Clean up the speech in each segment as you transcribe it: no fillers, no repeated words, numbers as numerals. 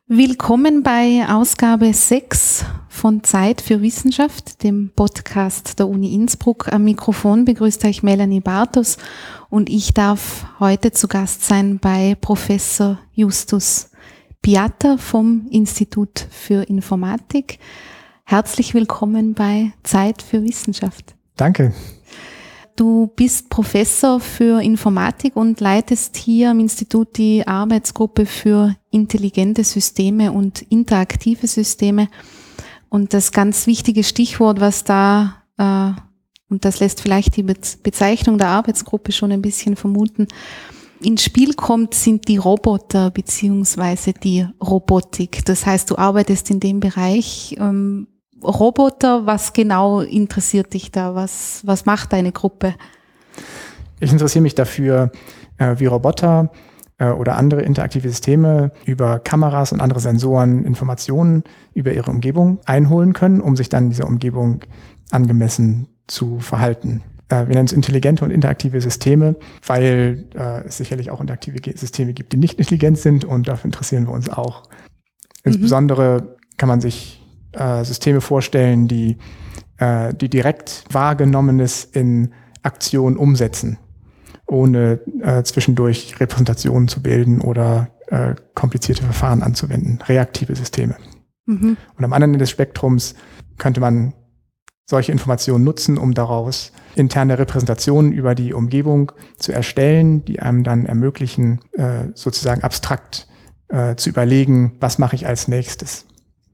Willkommen bei Ausgabe 6 von Zeit für Wissenschaft, dem Podcast der Uni Innsbruck. Am Mikrofon begrüßt euch Melanie Bartos und ich darf heute zu Gast sein bei Professor Justus Piatta vom Institut für Informatik. Herzlich willkommen bei Zeit für Wissenschaft. Danke. Du bist Professor für Informatik und leitest hier am Institut die Arbeitsgruppe für intelligente Systeme und interaktive Systeme. Und das ganz wichtige Stichwort, was da, und das lässt vielleicht die Bezeichnung der Arbeitsgruppe schon ein bisschen vermuten, ins Spiel kommt, sind die Roboter beziehungsweise die Robotik. Das heißt, du arbeitest in dem Bereich Roboter, was genau interessiert dich da? Was macht deine Gruppe? Ich interessiere mich dafür, wie Roboter oder andere interaktive Systeme über Kameras und andere Sensoren Informationen über ihre Umgebung einholen können, um sich dann in dieser Umgebung angemessen zu verhalten. Wir nennen es intelligente und interaktive Systeme, weil es sicherlich auch interaktive Systeme gibt, die nicht intelligent sind, und dafür interessieren wir uns auch. Insbesondere kann man sich Systeme vorstellen, die direkt Wahrgenommenes in Aktion umsetzen, ohne zwischendurch Repräsentationen zu bilden oder komplizierte Verfahren anzuwenden, reaktive Systeme. Und am anderen Ende des Spektrums könnte man solche Informationen nutzen, um daraus interne Repräsentationen über die Umgebung zu erstellen, die einem dann ermöglichen, sozusagen abstrakt zu überlegen, was mache ich als nächstes.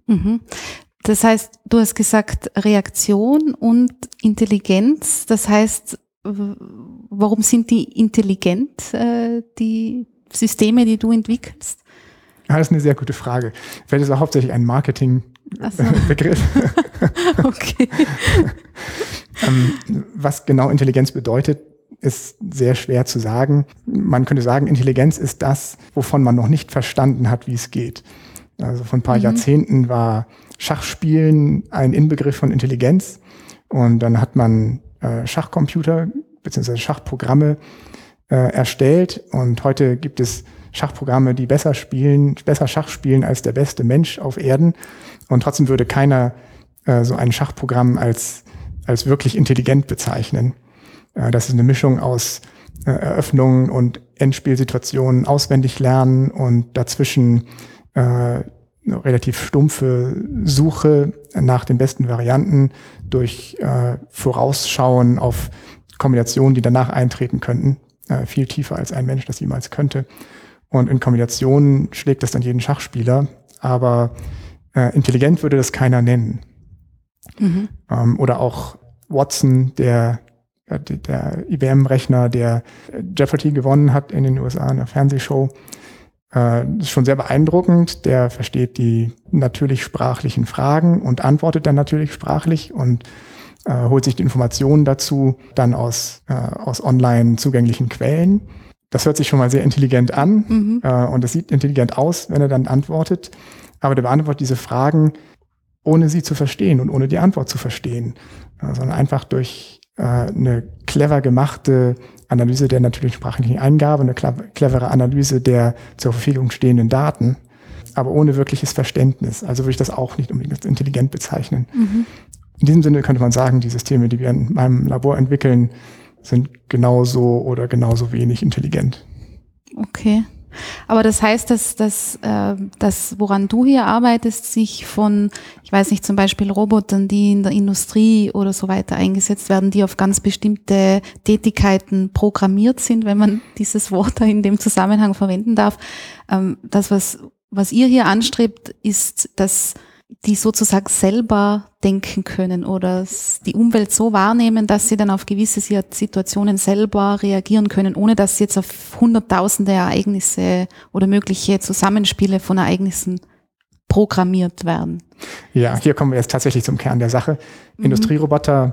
Das heißt, du hast gesagt Reaktion und Intelligenz. Das heißt, warum sind die intelligent, die Systeme, die du entwickelst? Ja, das ist eine sehr gute Frage. Vielleicht ist auch hauptsächlich ein Marketingbegriff. Okay. Was genau Intelligenz bedeutet, ist sehr schwer zu sagen. Man könnte sagen, Intelligenz ist das, wovon man noch nicht verstanden hat, wie es geht. Also vor ein paar Jahrzehnten war Schachspielen ein Inbegriff von Intelligenz, und dann hat man Schachcomputer bzw. Schachprogramme erstellt, und heute gibt es Schachprogramme, die besser Schach spielen als der beste Mensch auf Erden, und trotzdem würde keiner so ein Schachprogramm als wirklich intelligent bezeichnen. Das ist eine Mischung aus Eröffnungen und Endspielsituationen auswendig lernen und dazwischen eine relativ stumpfe Suche nach den besten Varianten durch Vorausschauen auf Kombinationen, die danach eintreten könnten, viel tiefer als ein Mensch das jemals könnte. Und in Kombinationen schlägt das dann jeden Schachspieler, aber intelligent würde das keiner nennen. Oder auch Watson, der IBM-Rechner, der Jeopardy gewonnen hat in den USA in einer Fernsehshow. Das ist schon sehr beeindruckend. Der versteht die natürlich sprachlichen Fragen und antwortet dann natürlich sprachlich und holt sich die Informationen dazu dann aus online zugänglichen Quellen. Das hört sich schon mal sehr intelligent an und es sieht intelligent aus, wenn er dann antwortet. Aber der beantwortet diese Fragen, ohne sie zu verstehen und ohne die Antwort zu verstehen, sondern einfach durch eine clever gemachte Analyse der natürlichen sprachlichen Eingabe, eine clevere Analyse der zur Verfügung stehenden Daten, aber ohne wirkliches Verständnis. Also würde ich das auch nicht unbedingt als intelligent bezeichnen. In diesem Sinne könnte man sagen, die Systeme, die wir in meinem Labor entwickeln, sind genauso oder genauso wenig intelligent. Okay. Aber das heißt, dass das, woran du hier arbeitest, sich von, ich weiß nicht, zum Beispiel Robotern, die in der Industrie oder so weiter eingesetzt werden, die auf ganz bestimmte Tätigkeiten programmiert sind, wenn man dieses Wort da in dem Zusammenhang verwenden darf. Das, was ihr hier anstrebt, ist, dass die sozusagen selber denken können oder die Umwelt so wahrnehmen, dass sie dann auf gewisse Situationen selber reagieren können, ohne dass sie jetzt auf hunderttausende Ereignisse oder mögliche Zusammenspiele von Ereignissen programmiert werden. Ja, hier kommen wir jetzt tatsächlich zum Kern der Sache. Industrieroboter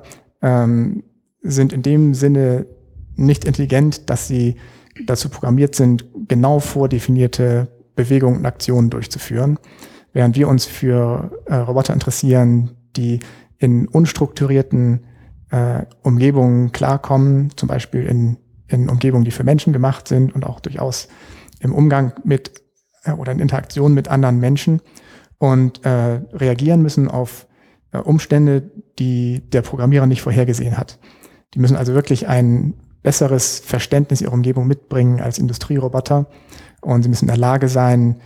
sind in dem Sinne nicht intelligent, dass sie dazu programmiert sind, genau vordefinierte Bewegungen und Aktionen durchzuführen. Während wir uns für Roboter interessieren, die in unstrukturierten Umgebungen klarkommen, zum Beispiel in Umgebungen, die für Menschen gemacht sind und auch durchaus im Umgang mit oder in Interaktion mit anderen Menschen und reagieren müssen auf Umstände, die der Programmierer nicht vorhergesehen hat. Die müssen also wirklich ein besseres Verständnis ihrer Umgebung mitbringen als Industrieroboter und sie müssen in der Lage sein,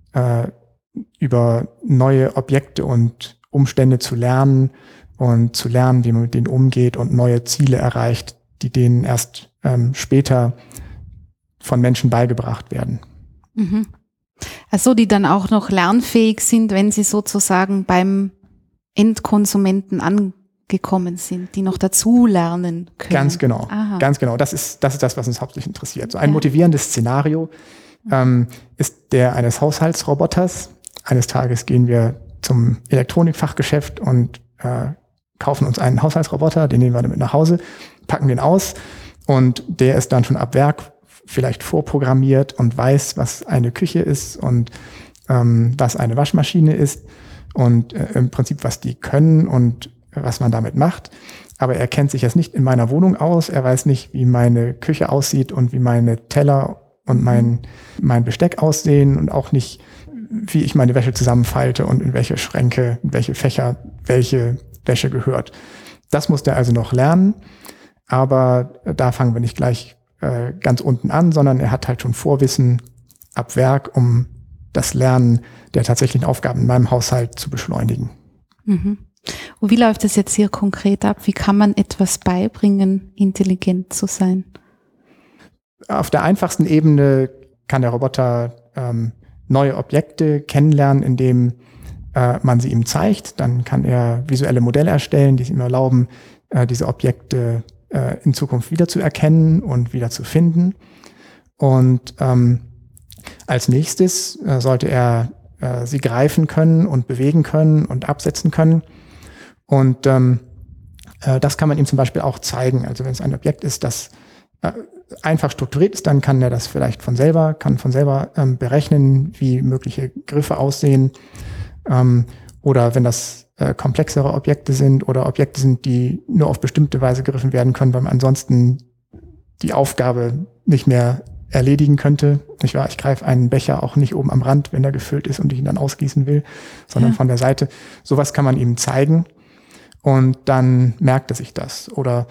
über neue Objekte und Umstände zu lernen und zu lernen, wie man mit denen umgeht und neue Ziele erreicht, die denen erst später von Menschen beigebracht werden. Mhm. Also die dann auch noch lernfähig sind, wenn sie sozusagen beim Endkonsumenten angekommen sind, die noch dazu lernen können. Ganz genau, Aha. ganz genau. Das ist das, was uns hauptsächlich interessiert. So ein motivierendes Szenario ist der eines Haushaltsroboters. Eines Tages gehen wir zum Elektronikfachgeschäft und kaufen uns einen Haushaltsroboter, den nehmen wir dann mit nach Hause, packen den aus und der ist dann schon ab Werk vielleicht vorprogrammiert und weiß, was eine Küche ist und was eine Waschmaschine ist und im Prinzip, was die können und was man damit macht. Aber er kennt sich jetzt nicht in meiner Wohnung aus, er weiß nicht, wie meine Küche aussieht und wie meine Teller und mein Besteck aussehen und auch nicht, wie ich meine Wäsche zusammenfalte und in welche Schränke, in welche Fächer, welche Wäsche gehört. Das muss der also noch lernen, aber da fangen wir nicht gleich ganz unten an, sondern er hat halt schon Vorwissen ab Werk, um das Lernen der tatsächlichen Aufgaben in meinem Haushalt zu beschleunigen. Mhm. Und wie läuft das jetzt hier konkret ab? Wie kann man etwas beibringen, intelligent zu sein? Auf der einfachsten Ebene kann der Roboter neue Objekte kennenlernen, indem man sie ihm zeigt. Dann kann er visuelle Modelle erstellen, die es ihm erlauben, diese Objekte in Zukunft wieder zu erkennen und wieder zu finden. Und als nächstes sollte er sie greifen können und bewegen können und absetzen können. Und das kann man ihm zum Beispiel auch zeigen. Also wenn es ein Objekt ist, das einfach strukturiert ist, dann kann er das vielleicht von selber berechnen, wie mögliche Griffe aussehen. Oder wenn das komplexere Objekte sind oder Objekte sind, die nur auf bestimmte Weise gegriffen werden können, weil man ansonsten die Aufgabe nicht mehr erledigen könnte. Nicht wahr? Ich greife einen Becher auch nicht oben am Rand, wenn er gefüllt ist und ich ihn dann ausgießen will, sondern von der Seite. Sowas kann man ihm zeigen und dann merkt er sich das. Oder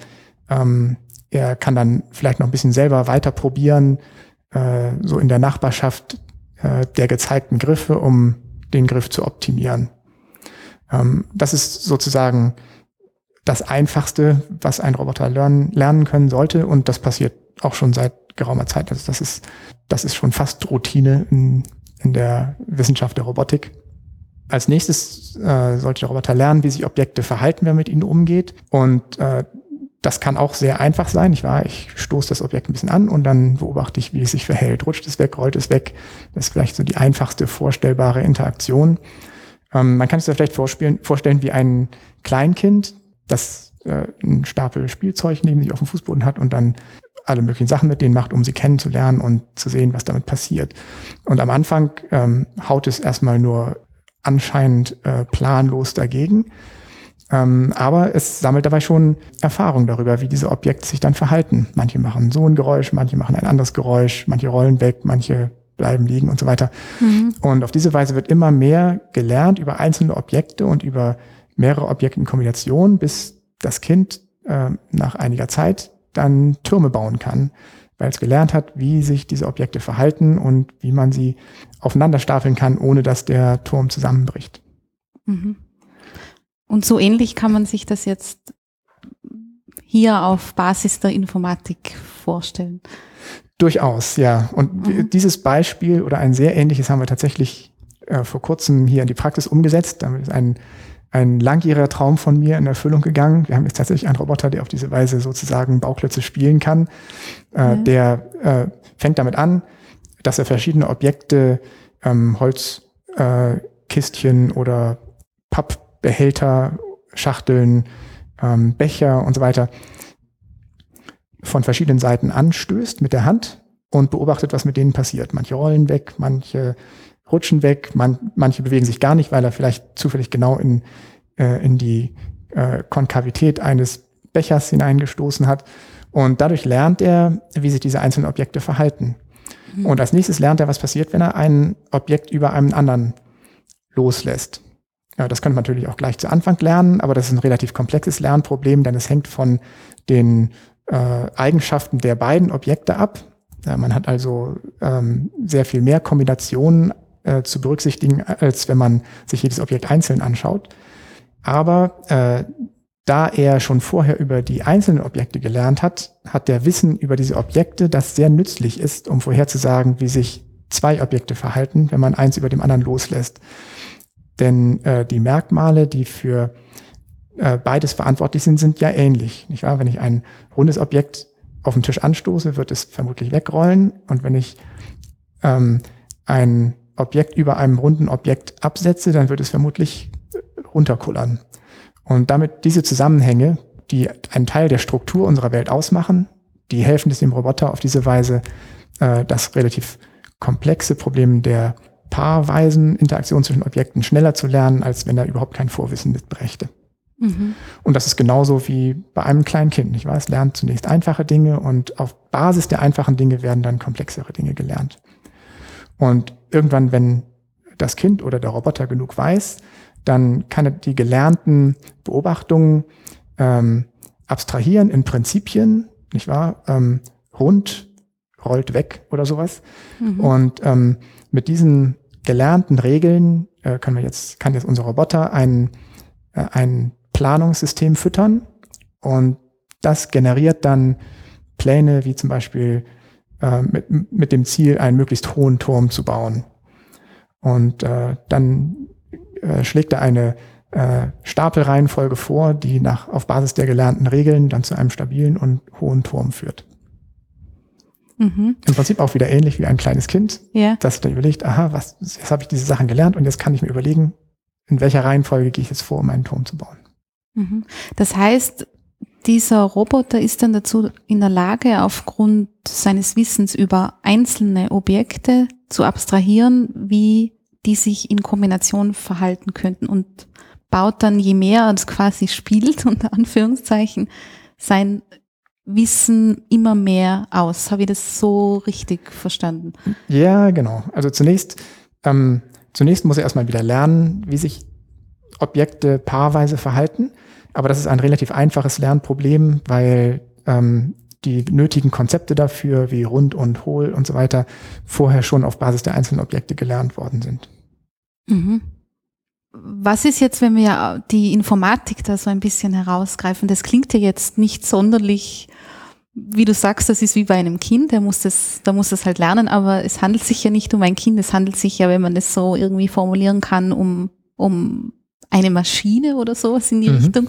er kann dann vielleicht noch ein bisschen selber weiter probieren, so in der Nachbarschaft der gezeigten Griffe, um den Griff zu optimieren. Das ist sozusagen das Einfachste, was ein Roboter lernen können sollte. Und das passiert auch schon seit geraumer Zeit. Also das ist schon fast Routine in der Wissenschaft der Robotik. Als nächstes sollte der Roboter lernen, wie sich Objekte verhalten, wenn man mit ihnen umgeht. Und das kann auch sehr einfach sein. Ich stoße das Objekt ein bisschen an und dann beobachte ich, wie es sich verhält. Rutscht es weg, rollt es weg. Das ist vielleicht so die einfachste vorstellbare Interaktion. Man kann sich das vielleicht vorstellen wie ein Kleinkind, das einen Stapel Spielzeug neben sich auf dem Fußboden hat und dann alle möglichen Sachen mit denen macht, um sie kennenzulernen und zu sehen, was damit passiert. Und am Anfang haut es erstmal nur anscheinend planlos dagegen. Aber es sammelt dabei schon Erfahrung darüber, wie diese Objekte sich dann verhalten. Manche machen so ein Geräusch, manche machen ein anderes Geräusch, manche rollen weg, manche bleiben liegen und so weiter. Mhm. Und auf diese Weise wird immer mehr gelernt über einzelne Objekte und über mehrere Objekte in Kombination, bis das Kind nach einiger Zeit dann Türme bauen kann, weil es gelernt hat, wie sich diese Objekte verhalten und wie man sie aufeinander stapeln kann, ohne dass der Turm zusammenbricht. Mhm. Und so ähnlich kann man sich das jetzt hier auf Basis der Informatik vorstellen. Durchaus, ja. Und dieses Beispiel oder ein sehr ähnliches haben wir tatsächlich vor kurzem hier in die Praxis umgesetzt. Damit ist ein langjähriger Traum von mir in Erfüllung gegangen. Wir haben jetzt tatsächlich einen Roboter, der auf diese Weise sozusagen Bauklötze spielen kann. Der fängt damit an, dass er verschiedene Objekte, Holzkistchen oder Pappbehälter, Schachteln, Becher und so weiter von verschiedenen Seiten anstößt mit der Hand und beobachtet, was mit denen passiert. Manche rollen weg, manche rutschen weg, manche bewegen sich gar nicht, weil er vielleicht zufällig genau in die Konkavität eines Bechers hineingestoßen hat. Und dadurch lernt er, wie sich diese einzelnen Objekte verhalten. Und als nächstes lernt er, was passiert, wenn er ein Objekt über einem anderen loslässt. Ja, das könnte man natürlich auch gleich zu Anfang lernen, aber das ist ein relativ komplexes Lernproblem, denn es hängt von den Eigenschaften der beiden Objekte ab. Ja, man hat also sehr viel mehr Kombinationen zu berücksichtigen, als wenn man sich jedes Objekt einzeln anschaut. Aber da er schon vorher über die einzelnen Objekte gelernt hat, hat der Wissen über diese Objekte, das sehr nützlich ist, um vorherzusagen, wie sich zwei Objekte verhalten, wenn man eins über dem anderen loslässt. Denn die Merkmale, die für beides verantwortlich sind, sind ja ähnlich. Nicht wahr? Wenn ich ein rundes Objekt auf den Tisch anstoße, wird es vermutlich wegrollen. Und wenn ich ein Objekt über einem runden Objekt absetze, dann wird es vermutlich runterkullern. Und damit diese Zusammenhänge, die einen Teil der Struktur unserer Welt ausmachen, die helfen es dem Roboter auf diese Weise, das relativ komplexe Problem der paarweisen Interaktion zwischen Objekten schneller zu lernen, als wenn er überhaupt kein Vorwissen mitbrächte. Mhm. Und das ist genauso wie bei einem kleinen Kind, nicht wahr? Es lernt zunächst einfache Dinge und auf Basis der einfachen Dinge werden dann komplexere Dinge gelernt. Und irgendwann, wenn das Kind oder der Roboter genug weiß, dann kann er die gelernten Beobachtungen abstrahieren in Prinzipien, nicht wahr? Hund rollt weg oder sowas. Mhm. Und mit diesen gelernten Regeln kann jetzt unser Roboter ein Planungssystem füttern und das generiert dann Pläne, wie zum Beispiel mit dem Ziel, einen möglichst hohen Turm zu bauen. Und dann schlägt er eine Stapelreihenfolge vor, die auf Basis der gelernten Regeln dann zu einem stabilen und hohen Turm führt. Mhm. Im Prinzip auch wieder ähnlich wie ein kleines Kind, das dann überlegt, aha, jetzt habe ich diese Sachen gelernt und jetzt kann ich mir überlegen, in welcher Reihenfolge gehe ich jetzt vor, um einen Turm zu bauen. Mhm. Das heißt, dieser Roboter ist dann dazu in der Lage, aufgrund seines Wissens über einzelne Objekte zu abstrahieren, wie die sich in Kombination verhalten könnten und baut dann, je mehr er es quasi spielt, unter Anführungszeichen, sein Wissen immer mehr aus. Habe ich das so richtig verstanden? Ja, genau. Also zunächst muss er erstmal wieder lernen, wie sich Objekte paarweise verhalten. Aber das ist ein relativ einfaches Lernproblem, weil die nötigen Konzepte dafür, wie rund und hohl und so weiter, vorher schon auf Basis der einzelnen Objekte gelernt worden sind. Mhm. Was ist jetzt, wenn wir die Informatik da so ein bisschen herausgreifen? Das klingt ja jetzt nicht sonderlich, wie du sagst, das ist wie bei einem Kind, da muss es halt lernen, aber es handelt sich ja nicht um ein Kind, es handelt sich ja, wenn man das so irgendwie formulieren kann, um eine Maschine oder sowas in die Richtung.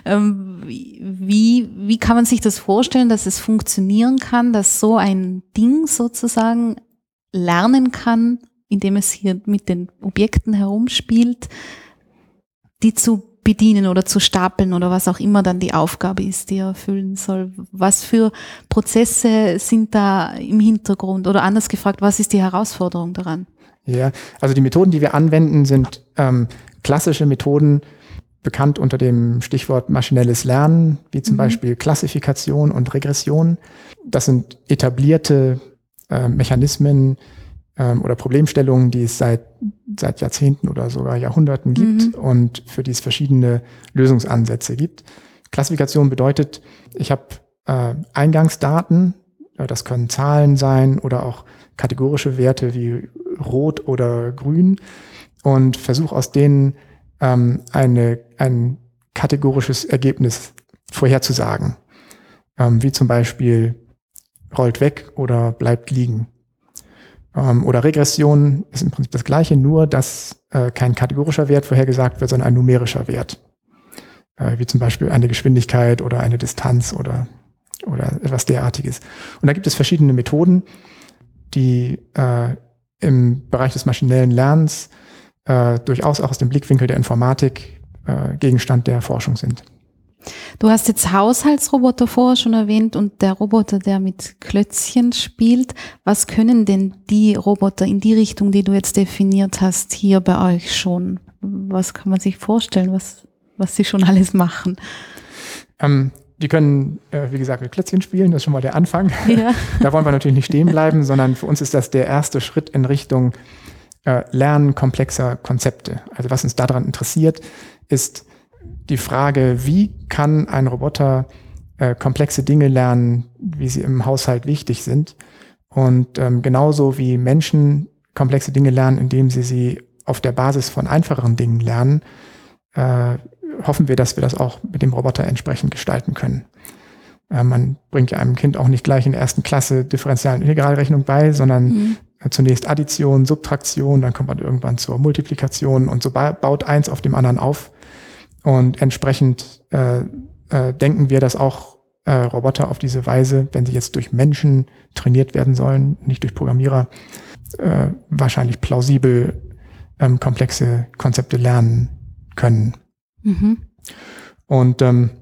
Wie kann man sich das vorstellen, dass es funktionieren kann, dass so ein Ding sozusagen lernen kann, indem es hier mit den Objekten herumspielt, die zu bedienen oder zu stapeln oder was auch immer dann die Aufgabe ist, die er erfüllen soll. Was für Prozesse sind da im Hintergrund? Oder anders gefragt, was ist die Herausforderung daran? Ja, also die Methoden, die wir anwenden, sind klassische Methoden, bekannt unter dem Stichwort maschinelles Lernen, wie zum Beispiel Klassifikation und Regression. Das sind etablierte Mechanismen oder Problemstellungen, die es seit Jahrzehnten oder sogar Jahrhunderten gibt und für die es verschiedene Lösungsansätze gibt. Klassifikation bedeutet, ich habe Eingangsdaten, das können Zahlen sein oder auch kategorische Werte wie rot oder grün und versuche aus denen ein kategorisches Ergebnis vorherzusagen, wie zum Beispiel rollt weg oder bleibt liegen. Oder Regression ist im Prinzip das Gleiche, nur dass kein kategorischer Wert vorhergesagt wird, sondern ein numerischer Wert, wie zum Beispiel eine Geschwindigkeit oder eine Distanz oder etwas derartiges. Und da gibt es verschiedene Methoden, die im Bereich des maschinellen Lernens durchaus auch aus dem Blickwinkel der Informatik Gegenstand der Forschung sind. Du hast jetzt Haushaltsroboter vorher schon erwähnt und der Roboter, der mit Klötzchen spielt. Was können denn die Roboter in die Richtung, die du jetzt definiert hast, hier bei euch schon? Was kann man sich vorstellen, was sie schon alles machen? die können, wie gesagt, mit Klötzchen spielen, das ist schon mal der Anfang. Ja. Da wollen wir natürlich nicht stehen bleiben, sondern für uns ist das der erste Schritt in Richtung Lernen komplexer Konzepte. Also was uns daran interessiert, ist die Frage, wie kann ein Roboter komplexe Dinge lernen, wie sie im Haushalt wichtig sind. Und genauso wie Menschen komplexe Dinge lernen, indem sie auf der Basis von einfacheren Dingen lernen, hoffen wir, dass wir das auch mit dem Roboter entsprechend gestalten können. Man bringt ja einem Kind auch nicht gleich in der ersten Klasse Differential- und Integralrechnung bei, sondern zunächst Addition, Subtraktion, dann kommt man irgendwann zur Multiplikation und so baut eins auf dem anderen auf. Und entsprechend denken wir, dass auch Roboter auf diese Weise, wenn sie jetzt durch Menschen trainiert werden sollen, nicht durch Programmierer, wahrscheinlich plausibel komplexe Konzepte lernen können. Und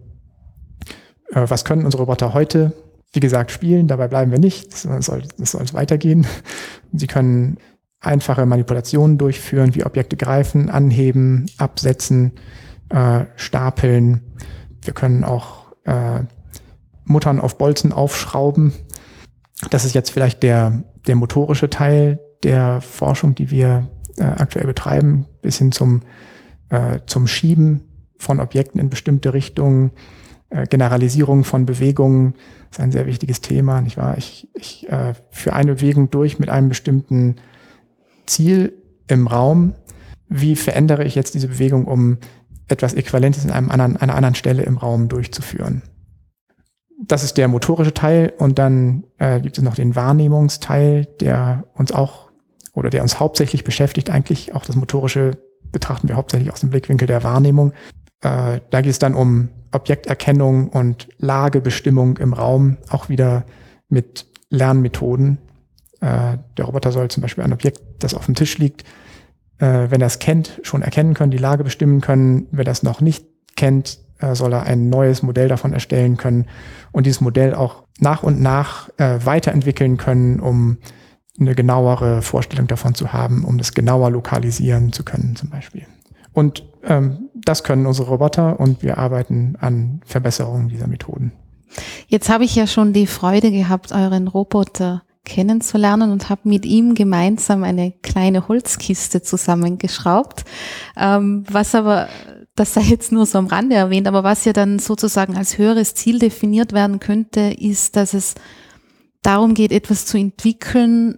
was können unsere Roboter heute? Wie gesagt, spielen, dabei bleiben wir nicht, das soll weitergehen. Sie können einfache Manipulationen durchführen, wie Objekte greifen, anheben, absetzen, stapeln. Wir können auch Muttern auf Bolzen aufschrauben. Das ist jetzt vielleicht der motorische Teil der Forschung, die wir aktuell betreiben, bis hin zum Schieben von Objekten in bestimmte Richtungen, Generalisierung von Bewegungen ist ein sehr wichtiges Thema, nicht wahr? Ich führe eine Bewegung durch mit einem bestimmten Ziel im Raum. Wie verändere ich jetzt diese Bewegung, um etwas Äquivalentes an einer anderen Stelle im Raum durchzuführen? Das ist der motorische Teil und dann gibt es noch den Wahrnehmungsteil, der uns hauptsächlich beschäftigt. Eigentlich auch das Motorische betrachten wir hauptsächlich aus dem Blickwinkel der Wahrnehmung. Da geht es dann um Objekterkennung und Lagebestimmung im Raum, auch wieder mit Lernmethoden. Der Roboter soll zum Beispiel ein Objekt, das auf dem Tisch liegt, wenn er es kennt, schon erkennen können, die Lage bestimmen können. Wenn er es noch nicht kennt, soll er ein neues Modell davon erstellen können und dieses Modell auch nach und nach weiterentwickeln können, um eine genauere Vorstellung davon zu haben, um das genauer lokalisieren zu können zum Beispiel. Und das können unsere Roboter und wir arbeiten an Verbesserungen dieser Methoden. Jetzt habe ich ja schon die Freude gehabt, euren Roboter kennenzulernen und habe mit ihm gemeinsam eine kleine Holzkiste zusammengeschraubt, was aber, das sei jetzt nur so am Rande erwähnt, aber was ja dann sozusagen als höheres Ziel definiert werden könnte, ist, dass es darum geht, etwas zu entwickeln,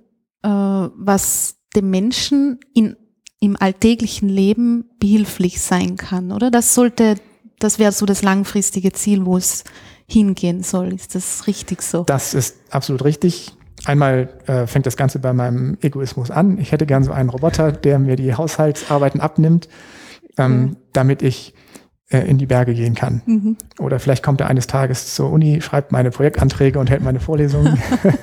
was dem Menschen im alltäglichen Leben behilflich sein kann, oder? Das wäre so das langfristige Ziel, wo es hingehen soll. Ist das richtig so? Das ist absolut richtig. Einmal fängt das Ganze bei meinem Egoismus an. Ich hätte gern so einen Roboter, der mir die Haushaltsarbeiten abnimmt, damit ich in die Berge gehen kann. Oder vielleicht kommt er eines Tages zur Uni, schreibt meine Projektanträge und hält meine Vorlesungen.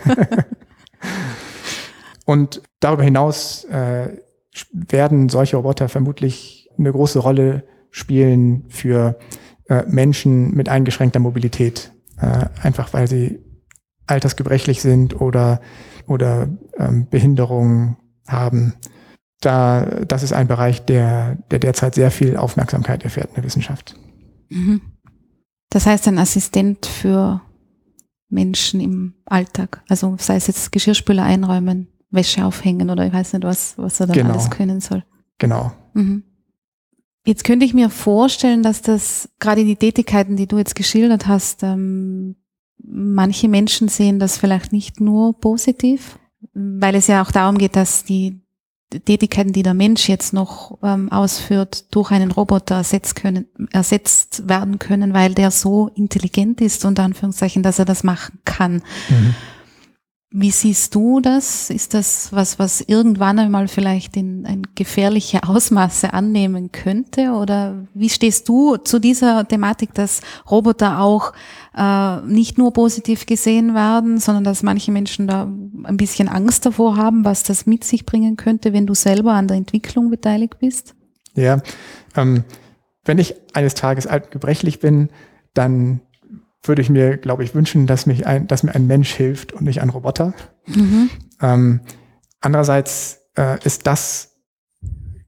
Und darüber hinaus werden solche Roboter vermutlich eine große Rolle spielen für Menschen mit eingeschränkter Mobilität. Einfach weil sie altersgebrechlich sind oder Behinderungen haben. Das ist ein Bereich, der derzeit sehr viel Aufmerksamkeit erfährt in der Wissenschaft. Das heißt, ein Assistent für Menschen im Alltag, also sei es jetzt Geschirrspüler einräumen, Wäsche aufhängen oder ich weiß nicht, was er dann alles können soll. Genau. Jetzt könnte ich mir vorstellen, dass das gerade die Tätigkeiten, die du jetzt geschildert hast, manche Menschen sehen das vielleicht nicht nur positiv, weil es ja auch darum geht, dass die Tätigkeiten, die der Mensch jetzt noch ausführt, durch einen Roboter ersetzt werden können, weil der so intelligent ist, unter Anführungszeichen, dass er das machen kann. Wie siehst du das? Ist das was irgendwann einmal vielleicht in ein gefährliche Ausmaße annehmen könnte? Oder wie stehst du zu dieser Thematik, dass Roboter auch nicht nur positiv gesehen werden, sondern dass manche Menschen da ein bisschen Angst davor haben, was das mit sich bringen könnte, wenn du selber an der Entwicklung beteiligt bist? Ja, wenn ich eines Tages alt und gebrechlich bin, dann würde ich mir, glaube ich, wünschen, dass mir ein Mensch hilft und nicht ein Roboter. Andererseits ist das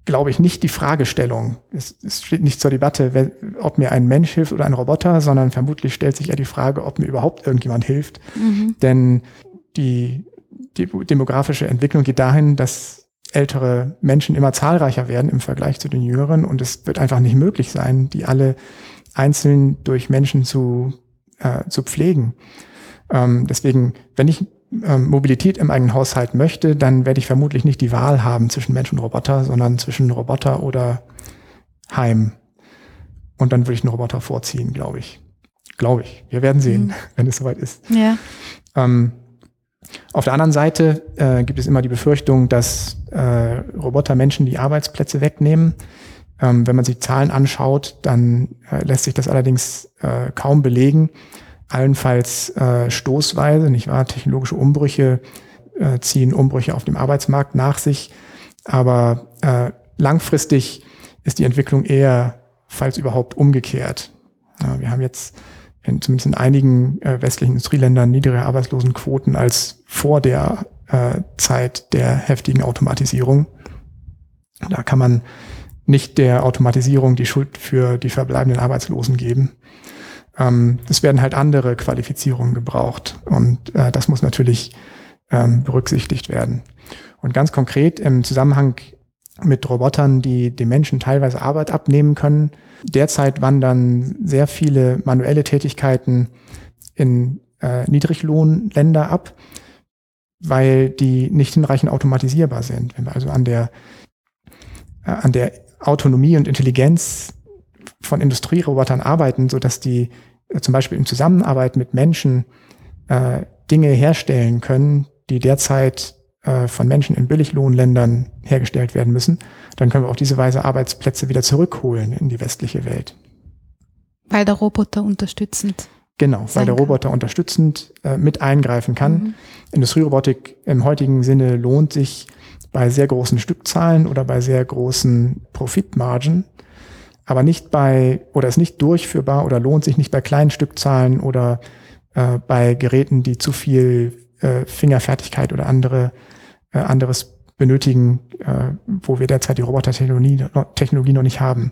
glaube ich, nicht die Fragestellung. Es steht nicht zur Debatte, ob mir ein Mensch hilft oder ein Roboter, sondern vermutlich stellt sich eher die Frage, ob mir überhaupt irgendjemand hilft. Denn die demografische Entwicklung geht dahin, dass ältere Menschen immer zahlreicher werden im Vergleich zu den Jüngeren, und es wird einfach nicht möglich sein, die alle einzeln durch Menschen zu pflegen. Deswegen, wenn ich Mobilität im eigenen Haushalt möchte, dann werde ich vermutlich nicht die Wahl haben zwischen Mensch und Roboter, sondern zwischen Roboter oder Heim. Und dann würde ich einen Roboter vorziehen, glaube ich. Wir werden sehen, wenn es soweit ist. Ja. Auf der anderen Seite gibt es immer die Befürchtung, dass Roboter Menschen die Arbeitsplätze wegnehmen. Wenn man sich Zahlen anschaut, dann lässt sich das allerdings kaum belegen. Allenfalls stoßweise, nicht wahr? Technologische Umbrüche ziehen Umbrüche auf dem Arbeitsmarkt nach sich. Aber langfristig ist die Entwicklung eher, falls überhaupt, umgekehrt. Wir haben jetzt zumindest in einigen westlichen Industrieländern niedrigere Arbeitslosenquoten als vor der Zeit der heftigen Automatisierung. Da kann man nicht der Automatisierung die Schuld für die verbleibenden Arbeitslosen geben. Es werden halt andere Qualifizierungen gebraucht, und das muss natürlich berücksichtigt werden. Und ganz konkret im Zusammenhang mit Robotern, die den Menschen teilweise Arbeit abnehmen können. Derzeit wandern sehr viele manuelle Tätigkeiten in Niedriglohnländer ab, weil die nicht hinreichend automatisierbar sind. Wenn wir also an der Autonomie und Intelligenz von Industrierobotern arbeiten, sodass die zum Beispiel in Zusammenarbeit mit Menschen Dinge herstellen können, die derzeit von Menschen in Billiglohnländern hergestellt werden müssen, dann können wir auf diese Weise Arbeitsplätze wieder zurückholen in die westliche Welt. Weil der Roboter unterstützend. Genau, weil der Roboter unterstützend mit eingreifen kann. Industrierobotik im heutigen Sinne lohnt sich bei sehr großen Stückzahlen oder bei sehr großen Profitmargen, aber ist nicht durchführbar oder lohnt sich nicht bei kleinen Stückzahlen oder bei Geräten, die zu viel Fingerfertigkeit oder anderes benötigen, wo wir derzeit die Robotertechnologie noch nicht haben.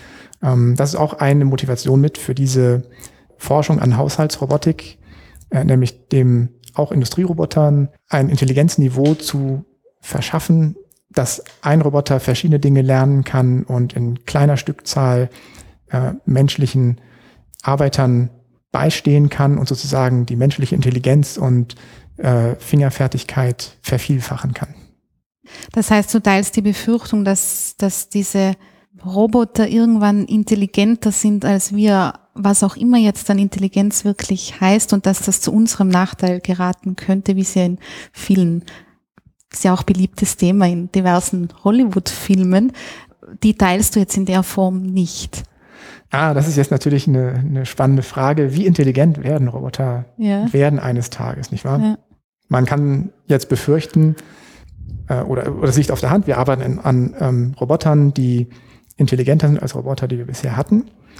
Das ist auch eine Motivation mit für diese Forschung an Haushaltsrobotik, nämlich dem auch Industrierobotern ein Intelligenzniveau zu verschaffen, dass ein Roboter verschiedene Dinge lernen kann und in kleiner Stückzahl menschlichen Arbeitern beistehen kann und sozusagen die menschliche Intelligenz und Fingerfertigkeit vervielfachen kann. Das heißt, du teilst die Befürchtung, dass diese Roboter irgendwann intelligenter sind als wir, was auch immer jetzt dann Intelligenz wirklich heißt, und dass das zu unserem Nachteil geraten könnte, wie es ja in vielen, das ist ja auch beliebtes Thema in diversen Hollywood-Filmen. Die teilst du jetzt in der Form nicht. Das ist jetzt natürlich eine spannende Frage. Wie intelligent werden Roboter werden eines Tages, nicht wahr? Ja. Man kann jetzt befürchten, oder es liegt auf der Hand, wir arbeiten an Robotern, die intelligenter sind als Roboter, die wir bisher hatten.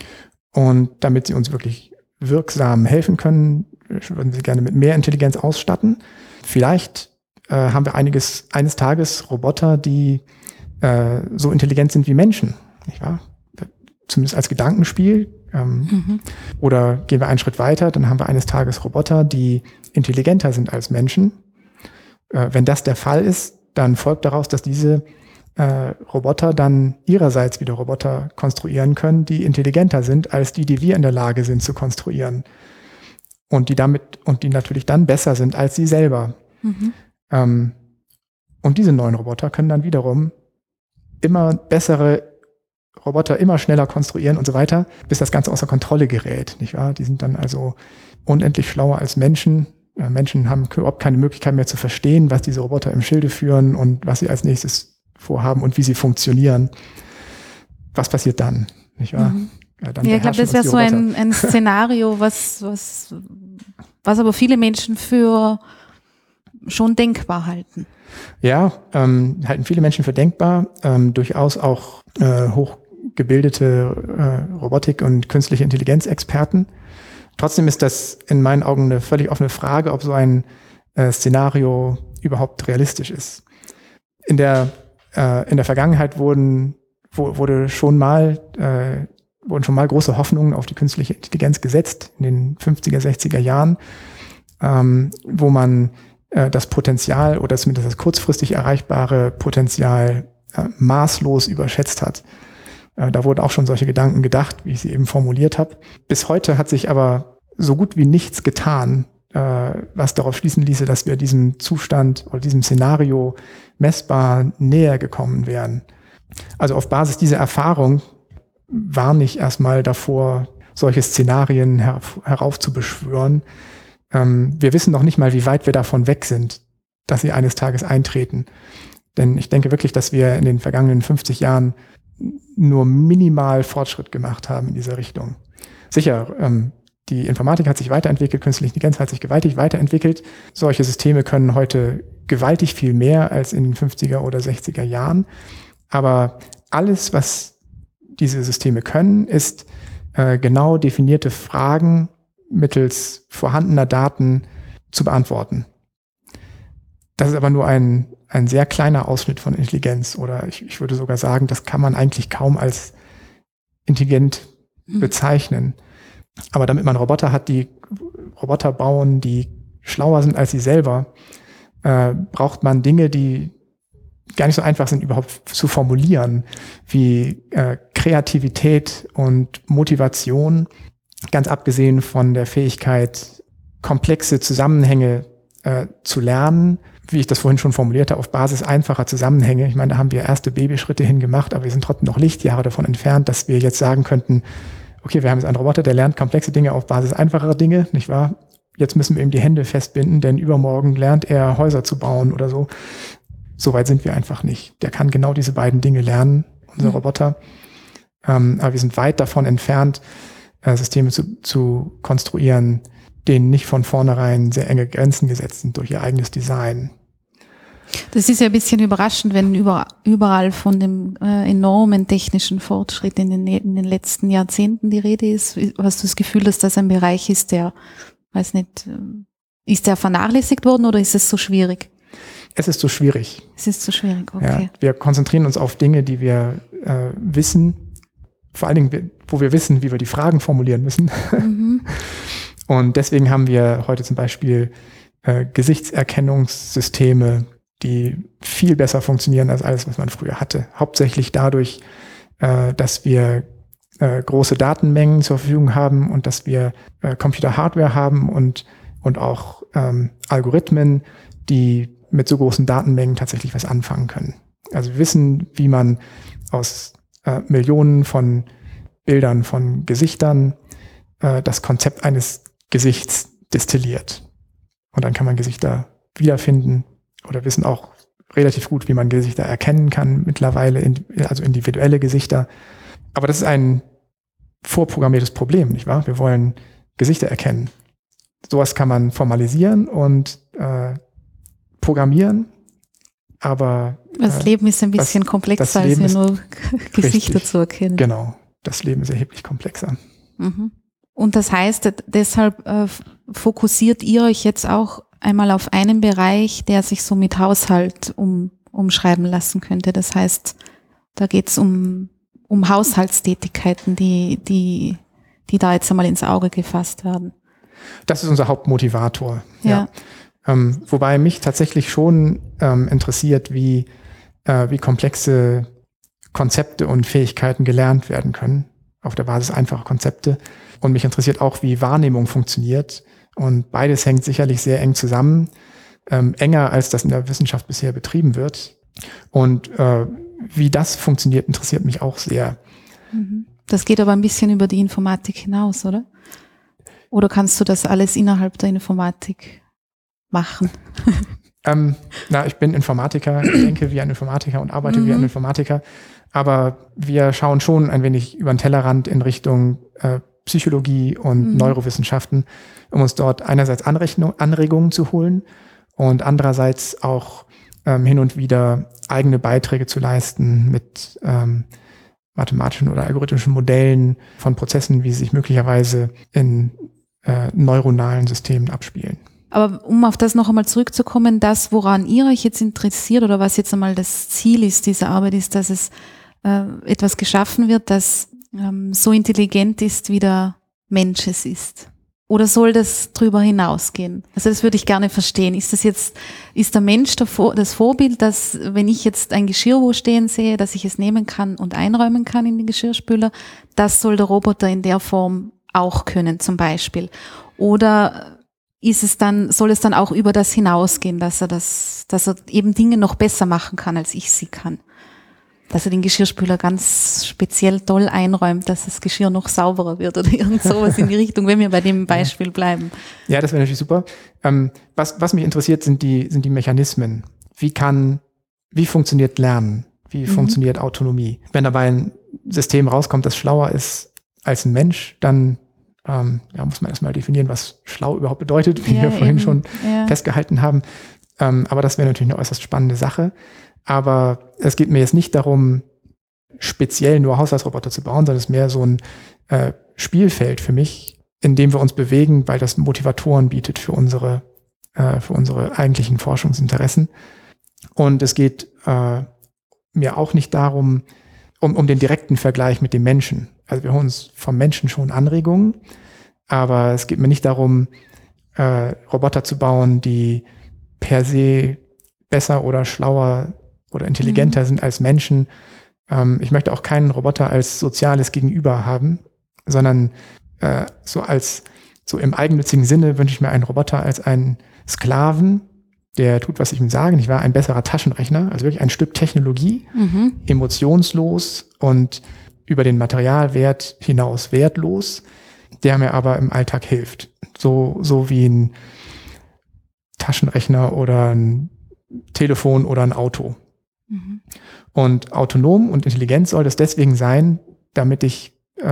Und damit sie uns wirklich wirksam helfen können, würden wir sie gerne mit mehr Intelligenz ausstatten. Vielleicht haben wir eines Tages Roboter, die so intelligent sind wie Menschen, nicht wahr? Zumindest als Gedankenspiel. Oder gehen wir einen Schritt weiter, dann haben wir eines Tages Roboter, die intelligenter sind als Menschen. Wenn das der Fall ist, dann folgt daraus, dass diese Roboter dann ihrerseits wieder Roboter konstruieren können, die intelligenter sind als die wir in der Lage sind zu konstruieren. Und die natürlich dann besser sind als sie selber. Und diese neuen Roboter können dann wiederum immer bessere Roboter immer schneller konstruieren und so weiter, bis das Ganze außer Kontrolle gerät, nicht wahr? Die sind dann also unendlich schlauer als Menschen. Menschen haben überhaupt keine Möglichkeit mehr zu verstehen, was diese Roboter im Schilde führen und was sie als nächstes vorhaben und wie sie funktionieren. Was passiert dann, nicht wahr? Dann ich glaube, das wäre so ein Szenario, was aber viele Menschen für schon denkbar halten. Ja, halten viele Menschen für denkbar, durchaus auch hochgebildete Robotik- und künstliche Intelligenzexperten. Trotzdem ist das in meinen Augen eine völlig offene Frage, ob so ein Szenario überhaupt realistisch ist. In der in der Vergangenheit wurden schon mal große Hoffnungen auf die künstliche Intelligenz gesetzt, in den 50er, 60er Jahren, wo man das Potenzial oder zumindest das kurzfristig erreichbare Potenzial maßlos überschätzt hat. Da wurden auch schon solche Gedanken gedacht, wie ich sie eben formuliert habe. Bis heute hat sich aber so gut wie nichts getan, was darauf schließen ließe, dass wir diesem Zustand oder diesem Szenario messbar näher gekommen wären. Also auf Basis dieser Erfahrung warne ich erstmal davor, solche Szenarien heraufzubeschwören. Wir wissen noch nicht mal, wie weit wir davon weg sind, dass sie eines Tages eintreten. Denn ich denke wirklich, dass wir in den vergangenen 50 Jahren nur minimal Fortschritt gemacht haben in dieser Richtung. Sicher, die Informatik hat sich weiterentwickelt, künstliche Intelligenz hat sich gewaltig weiterentwickelt. Solche Systeme können heute gewaltig viel mehr als in den 50er oder 60er Jahren. Aber alles, was diese Systeme können, ist genau definierte Fragen mittels vorhandener Daten zu beantworten. Das ist aber nur ein sehr kleiner Ausschnitt von Intelligenz, oder ich würde sogar sagen, das kann man eigentlich kaum als intelligent bezeichnen. Aber damit man Roboter hat, die Roboter bauen, die schlauer sind als sie selber, braucht man Dinge, die gar nicht so einfach sind, überhaupt zu formulieren, wie Kreativität und Motivation, ganz abgesehen von der Fähigkeit, komplexe Zusammenhänge zu lernen, wie ich das vorhin schon formulierte, auf Basis einfacher Zusammenhänge. Ich meine, da haben wir erste Babyschritte hingemacht, aber wir sind trotzdem noch Lichtjahre davon entfernt, dass wir jetzt sagen könnten, okay, wir haben jetzt einen Roboter, der lernt komplexe Dinge auf Basis einfacherer Dinge, nicht wahr? Jetzt müssen wir ihm die Hände festbinden, denn übermorgen lernt er Häuser zu bauen oder so. So weit sind wir einfach nicht. Der kann genau diese beiden Dinge lernen, unser Roboter. Aber wir sind weit davon entfernt, Systeme zu konstruieren, denen nicht von vornherein sehr enge Grenzen gesetzt sind durch ihr eigenes Design. Das ist ja ein bisschen überraschend, wenn überall von dem enormen technischen Fortschritt in den letzten Jahrzehnten die Rede ist. Hast du das Gefühl, dass das ein Bereich ist, der, weiß nicht, ist der vernachlässigt worden oder ist es so schwierig? Es ist so schwierig. Es ist so schwierig, okay. Ja, wir konzentrieren uns auf Dinge, die wir wissen, vor allen Dingen, wo wir wissen, wie wir die Fragen formulieren müssen. Mhm. Und deswegen haben wir heute zum Beispiel Gesichtserkennungssysteme, die viel besser funktionieren als alles, was man früher hatte. Hauptsächlich dadurch, dass wir große Datenmengen zur Verfügung haben und dass wir Computer-Hardware haben und auch Algorithmen, die mit so großen Datenmengen tatsächlich was anfangen können. Also wir wissen, wie man aus Millionen von Bildern von Gesichtern das Konzept eines Gesichts destilliert. Und dann kann man Gesichter wiederfinden oder wissen auch relativ gut, wie man Gesichter erkennen kann mittlerweile, also individuelle Gesichter. Aber das ist ein vorprogrammiertes Problem, nicht wahr? Wir wollen Gesichter erkennen. Sowas kann man formalisieren und programmieren, aber das Leben ist ein bisschen komplexer, als nur Gesichter richtig, zu erkennen. Genau, das Leben ist erheblich komplexer. Mhm. Und das heißt, deshalb fokussiert ihr euch jetzt auch einmal auf einen Bereich, der sich so mit Haushalt umschreiben lassen könnte. Das heißt, da geht es um Haushaltstätigkeiten, die da jetzt einmal ins Auge gefasst werden. Das ist unser Hauptmotivator. Ja. Wobei mich tatsächlich schon interessiert, wie komplexe Konzepte und Fähigkeiten gelernt werden können, auf der Basis einfacher Konzepte. Und mich interessiert auch, wie Wahrnehmung funktioniert. Und beides hängt sicherlich sehr eng zusammen, enger als das in der Wissenschaft bisher betrieben wird. Und wie das funktioniert, interessiert mich auch sehr. Das geht aber ein bisschen über die Informatik hinaus, oder? Oder kannst du das alles innerhalb der Informatik machen? Ich bin Informatiker, ich denke wie ein Informatiker und arbeite wie ein Informatiker. Aber wir schauen schon ein wenig über den Tellerrand in Richtung Psychologie und Neurowissenschaften, um uns dort einerseits Anregungen zu holen und andererseits auch hin und wieder eigene Beiträge zu leisten mit mathematischen oder algorithmischen Modellen von Prozessen, wie sie sich möglicherweise in neuronalen Systemen abspielen. Aber um auf das noch einmal zurückzukommen, das, woran ihr euch jetzt interessiert oder was jetzt einmal das Ziel ist dieser Arbeit, ist, dass es etwas geschaffen wird, das so intelligent ist, wie der Mensch es ist. Oder soll das drüber hinausgehen? Also das würde ich gerne verstehen. Ist der Mensch das Vorbild, dass, wenn ich jetzt ein Geschirr wo stehen sehe, dass ich es nehmen kann und einräumen kann in den Geschirrspüler, das soll der Roboter in der Form auch können, zum Beispiel. Oder soll es dann auch über das hinausgehen, dass er eben Dinge noch besser machen kann, als ich sie kann? Dass er den Geschirrspüler ganz speziell toll einräumt, dass das Geschirr noch sauberer wird oder irgend sowas in die Richtung, wenn wir bei dem Beispiel bleiben. Ja, das wäre natürlich super. Was mich interessiert, sind die Mechanismen. Wie funktioniert Lernen? Wie funktioniert Autonomie? Wenn dabei ein System rauskommt, das schlauer ist als ein Mensch, dann muss man erstmal definieren, was schlau überhaupt bedeutet, wie wir vorhin schon festgehalten haben. Aber das wäre natürlich eine äußerst spannende Sache. Aber es geht mir jetzt nicht darum, speziell nur Haushaltsroboter zu bauen, sondern es ist mehr so ein Spielfeld für mich, in dem wir uns bewegen, weil das Motivatoren bietet für unsere eigentlichen Forschungsinteressen. Und es geht mir auch nicht darum, um den direkten Vergleich mit dem Menschen. Also wir holen uns vom Menschen schon Anregungen, aber es geht mir nicht darum, Roboter zu bauen, die per se besser oder schlauer oder intelligenter sind als Menschen. Ich möchte auch keinen Roboter als soziales Gegenüber haben, sondern so im eigennützigen Sinne wünsche ich mir einen Roboter als einen Sklaven, der tut, was ich ihm sage. Ich war ein besserer Taschenrechner, also wirklich ein Stück Technologie, emotionslos und über den Materialwert hinaus wertlos, der mir aber im Alltag hilft. So wie ein Taschenrechner oder ein Telefon oder ein Auto. Und autonom und intelligent soll das deswegen sein, damit ich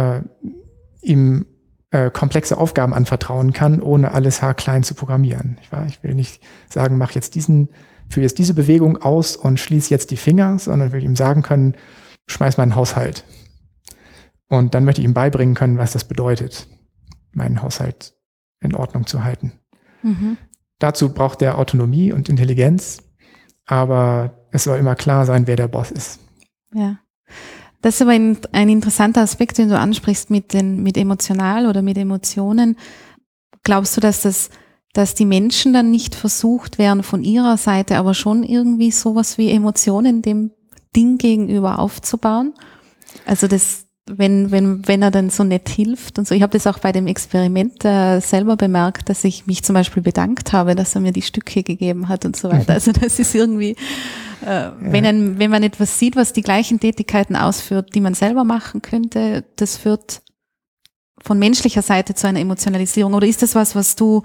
ihm komplexe Aufgaben anvertrauen kann, ohne alles haarklein zu programmieren. Ich will nicht sagen, führe jetzt diese Bewegung aus und schließe jetzt die Finger, sondern will ihm sagen können, schmeiß meinen Haushalt. Und dann möchte ich ihm beibringen können, was das bedeutet, meinen Haushalt in Ordnung zu halten. Dazu braucht er Autonomie und Intelligenz, aber es soll immer klar sein, wer der Boss ist. Ja. Das ist aber ein interessanter Aspekt, den du ansprichst mit emotional oder mit Emotionen. Glaubst du, dass die Menschen dann nicht versucht werden von ihrer Seite, aber schon irgendwie sowas wie Emotionen dem Ding gegenüber aufzubauen? Also wenn er dann so nett hilft und so. Ich habe das auch bei dem Experiment selber bemerkt, dass ich mich zum Beispiel bedankt habe, dass er mir die Stücke gegeben hat und so weiter. Also das ist irgendwie, wenn man etwas sieht, was die gleichen Tätigkeiten ausführt, die man selber machen könnte, das führt von menschlicher Seite zu einer Emotionalisierung. Oder ist das was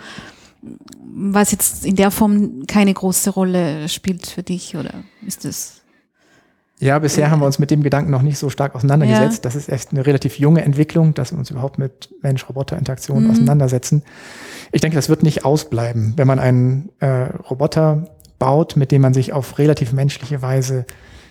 jetzt in der Form keine große Rolle spielt für dich, oder ist das? Ja, bisher haben wir uns mit dem Gedanken noch nicht so stark auseinandergesetzt. Das ist echt eine relativ junge Entwicklung, dass wir uns überhaupt mit Mensch-Roboter-Interaktionen auseinandersetzen. Ich denke, das wird nicht ausbleiben. Wenn man einen Roboter baut, mit dem man auf relativ menschliche Weise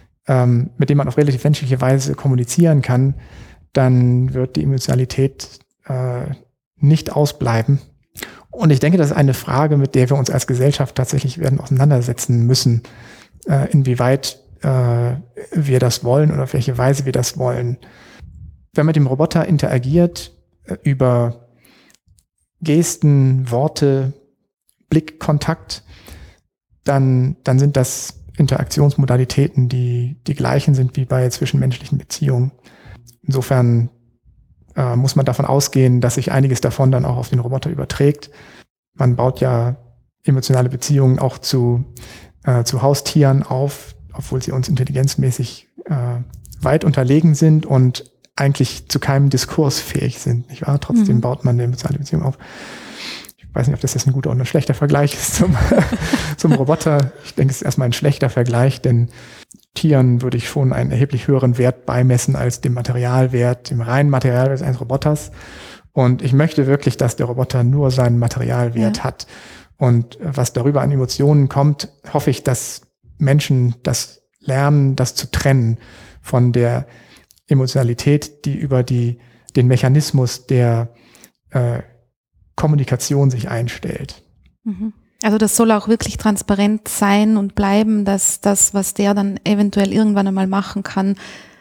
kommunizieren kann, dann wird die Emotionalität nicht ausbleiben. Und ich denke, das ist eine Frage, mit der wir uns als Gesellschaft tatsächlich werden auseinandersetzen müssen, inwieweit wir das wollen oder auf welche Weise wir das wollen. Wenn man mit dem Roboter interagiert über Gesten, Worte, Blickkontakt, dann sind das Interaktionsmodalitäten, die gleichen sind wie bei zwischenmenschlichen Beziehungen. Insofern muss man davon ausgehen, dass sich einiges davon dann auch auf den Roboter überträgt. Man baut ja emotionale Beziehungen auch zu Haustieren auf, obwohl sie uns intelligenzmäßig weit unterlegen sind und eigentlich zu keinem Diskurs fähig sind, nicht wahr? Trotzdem baut man eine emotionale Beziehung auf. Ich weiß nicht, ob das jetzt ein guter oder ein schlechter Vergleich ist zum Roboter. Ich denke, es ist erstmal ein schlechter Vergleich, denn Tieren würde ich schon einen erheblich höheren Wert beimessen als dem Materialwert, dem reinen Materialwert eines Roboters. Und ich möchte wirklich, dass der Roboter nur seinen Materialwert hat. Und was darüber an Emotionen kommt, hoffe ich, dass Menschen das lernen, das zu trennen von der Emotionalität, die über den Mechanismus der Kommunikation sich einstellt. Also das soll auch wirklich transparent sein und bleiben, dass das, was der dann eventuell irgendwann einmal machen kann,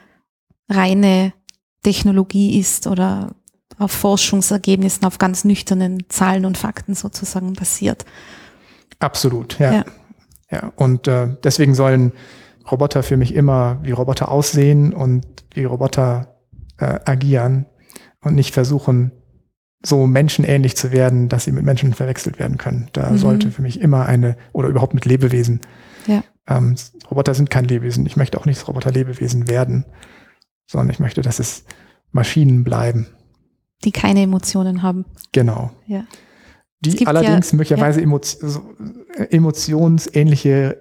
reine Technologie ist oder auf Forschungsergebnissen, auf ganz nüchternen Zahlen und Fakten sozusagen basiert. Absolut, ja. Und deswegen sollen Roboter für mich immer wie Roboter aussehen und wie Roboter agieren und nicht versuchen, so menschenähnlich zu werden, dass sie mit Menschen verwechselt werden können. Da sollte für mich immer oder überhaupt mit Lebewesen. Ja. Roboter sind kein Lebewesen. Ich möchte auch nicht, dass Roboter Lebewesen werden, sondern ich möchte, dass es Maschinen bleiben. Die keine Emotionen haben. Genau. Ja. Die allerdings möglicherweise emotionsähnliche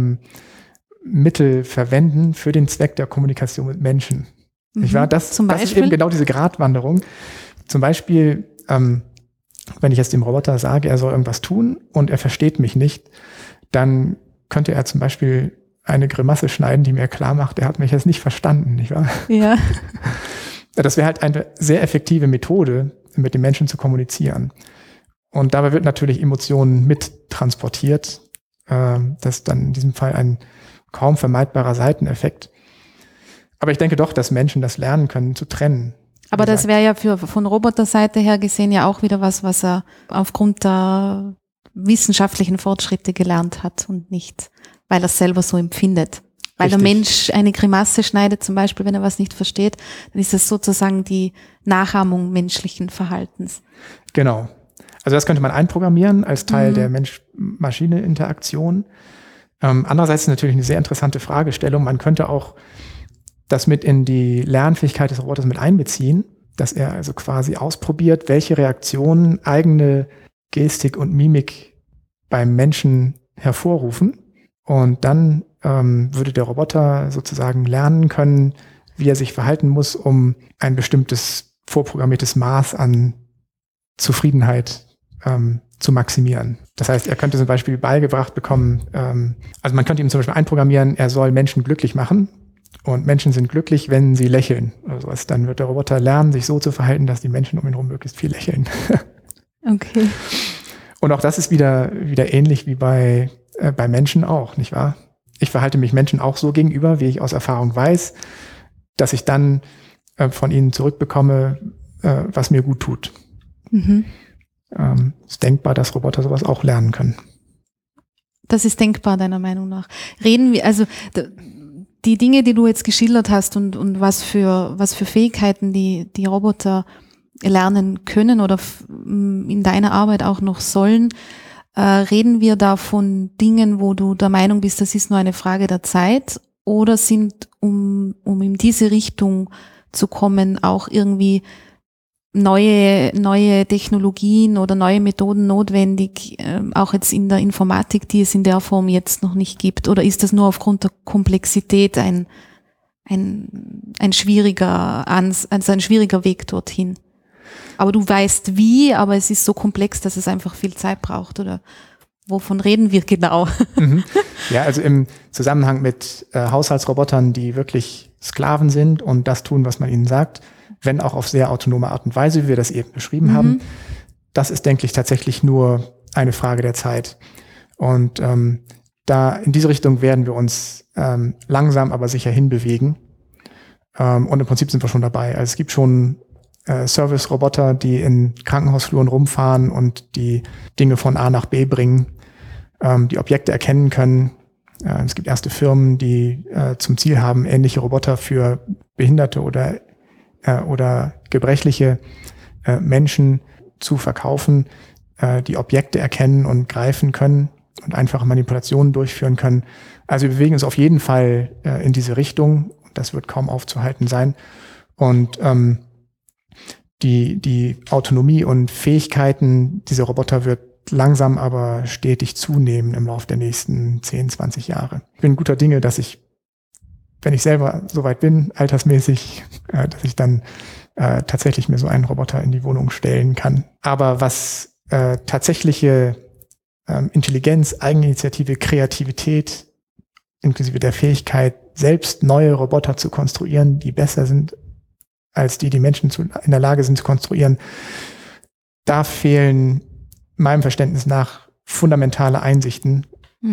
Mittel verwenden für den Zweck der Kommunikation mit Menschen. Nicht wahr? Das ist eben genau diese Gratwanderung. Zum Beispiel, wenn ich jetzt dem Roboter sage, er soll irgendwas tun und er versteht mich nicht, dann könnte er zum Beispiel eine Grimasse schneiden, die mir klar macht, er hat mich jetzt nicht verstanden, nicht wahr? Ja. Das wäre halt eine sehr effektive Methode, mit den Menschen zu kommunizieren. Und dabei wird natürlich Emotionen mit transportiert. Das ist dann in diesem Fall ein kaum vermeidbarer Seiteneffekt. Aber ich denke doch, dass Menschen das lernen können, zu trennen. Aber das wäre ja von Roboterseite her gesehen ja auch wieder was er aufgrund der wissenschaftlichen Fortschritte gelernt hat und nicht, weil er es selber so empfindet. Weil der Mensch eine Grimasse schneidet, zum Beispiel, wenn er was nicht versteht, dann ist es sozusagen die Nachahmung menschlichen Verhaltens. Genau. Also das könnte man einprogrammieren als Teil der Mensch-Maschine-Interaktion. Andererseits ist natürlich eine sehr interessante Fragestellung. Man könnte auch das mit in die Lernfähigkeit des Roboters mit einbeziehen, dass er also quasi ausprobiert, welche Reaktionen eigene Gestik und Mimik beim Menschen hervorrufen. Und dann würde der Roboter sozusagen lernen können, wie er sich verhalten muss, um ein bestimmtes vorprogrammiertes Maß an Zufriedenheit zu maximieren. Das heißt, er könnte zum Beispiel beigebracht bekommen, also man könnte ihm zum Beispiel einprogrammieren, er soll Menschen glücklich machen. Und Menschen sind glücklich, wenn sie lächeln. Also dann wird der Roboter lernen, sich so zu verhalten, dass die Menschen um ihn herum möglichst viel lächeln. Okay. Und auch das ist wieder ähnlich wie bei Menschen auch, nicht wahr? Ich verhalte mich Menschen auch so gegenüber, wie ich aus Erfahrung weiß, dass ich dann von ihnen zurückbekomme, was mir gut tut. Es ist denkbar, dass Roboter sowas auch lernen können. Das ist denkbar, deiner Meinung nach. Reden wir, also die Dinge, die du jetzt geschildert hast und was für Fähigkeiten die Roboter lernen können oder in deiner Arbeit auch noch sollen, reden wir da von Dingen, wo du der Meinung bist, das ist nur eine Frage der Zeit, oder sind, um in diese Richtung zu kommen, auch irgendwie neue Technologien oder neue Methoden notwendig, auch jetzt in der Informatik, die es in der Form jetzt noch nicht gibt? Oder ist das nur aufgrund der Komplexität ein schwieriger Weg dorthin? Aber du weißt wie, aber es ist so komplex, dass es einfach viel Zeit braucht, oder wovon reden wir genau? Ja, also im Zusammenhang mit Haushaltsrobotern, die wirklich Sklaven sind und das tun, was man ihnen sagt, wenn auch auf sehr autonome Art und Weise, wie wir das eben beschrieben haben, das ist, denke ich, tatsächlich nur eine Frage der Zeit. Und da in diese Richtung werden wir uns langsam, aber sicher hinbewegen. Und im Prinzip sind wir schon dabei. Also es gibt schon Service-Roboter, die in Krankenhausfluren rumfahren und die Dinge von A nach B bringen, die Objekte erkennen können. Es gibt erste Firmen, die zum Ziel haben, ähnliche Roboter für Behinderte oder gebrechliche Menschen zu verkaufen, die Objekte erkennen und greifen können und einfache Manipulationen durchführen können. Also wir bewegen uns auf jeden Fall in diese Richtung. Das wird kaum aufzuhalten sein. Und die Autonomie und Fähigkeiten dieser Roboter wird langsam aber stetig zunehmen im Laufe der nächsten 10, 20 Jahre. Ich bin guter Dinge, dass ich, wenn ich selber soweit bin, altersmäßig, dass ich dann tatsächlich mir so einen Roboter in die Wohnung stellen kann. Aber was tatsächliche Intelligenz, Eigeninitiative, Kreativität, inklusive der Fähigkeit, selbst neue Roboter zu konstruieren, die besser sind als die Menschen in der Lage sind zu konstruieren, da fehlen meinem Verständnis nach fundamentale Einsichten,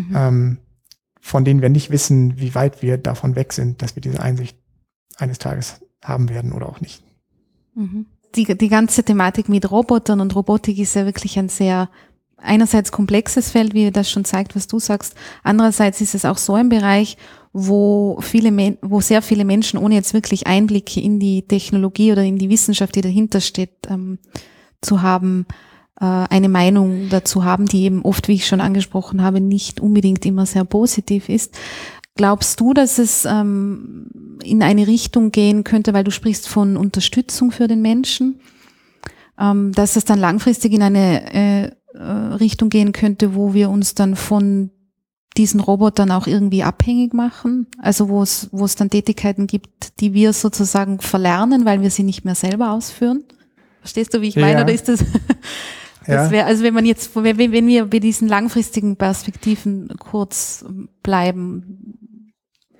von denen wir nicht wissen, wie weit wir davon weg sind, dass wir diese Einsicht eines Tages haben werden oder auch nicht. Die ganze Thematik mit Robotern und Robotik ist ja wirklich ein sehr einerseits komplexes Feld, wie das schon zeigt, was du sagst. Andererseits ist es auch so ein Bereich, wo sehr viele Menschen, ohne jetzt wirklich Einblicke in die Technologie oder in die Wissenschaft, die dahinter steht, zu haben, eine Meinung dazu haben, die eben oft, wie ich schon angesprochen habe, nicht unbedingt immer sehr positiv ist. Glaubst du, dass es in eine Richtung gehen könnte, weil du sprichst von Unterstützung für den Menschen, dass es dann langfristig in eine Richtung gehen könnte, wo wir uns dann von diesen Robotern auch irgendwie abhängig machen? Also wo es dann Tätigkeiten gibt, die wir sozusagen verlernen, weil wir sie nicht mehr selber ausführen? Verstehst du, wie ich meine? Oder ist das... Das wäre, also wenn wir bei diesen langfristigen Perspektiven kurz bleiben.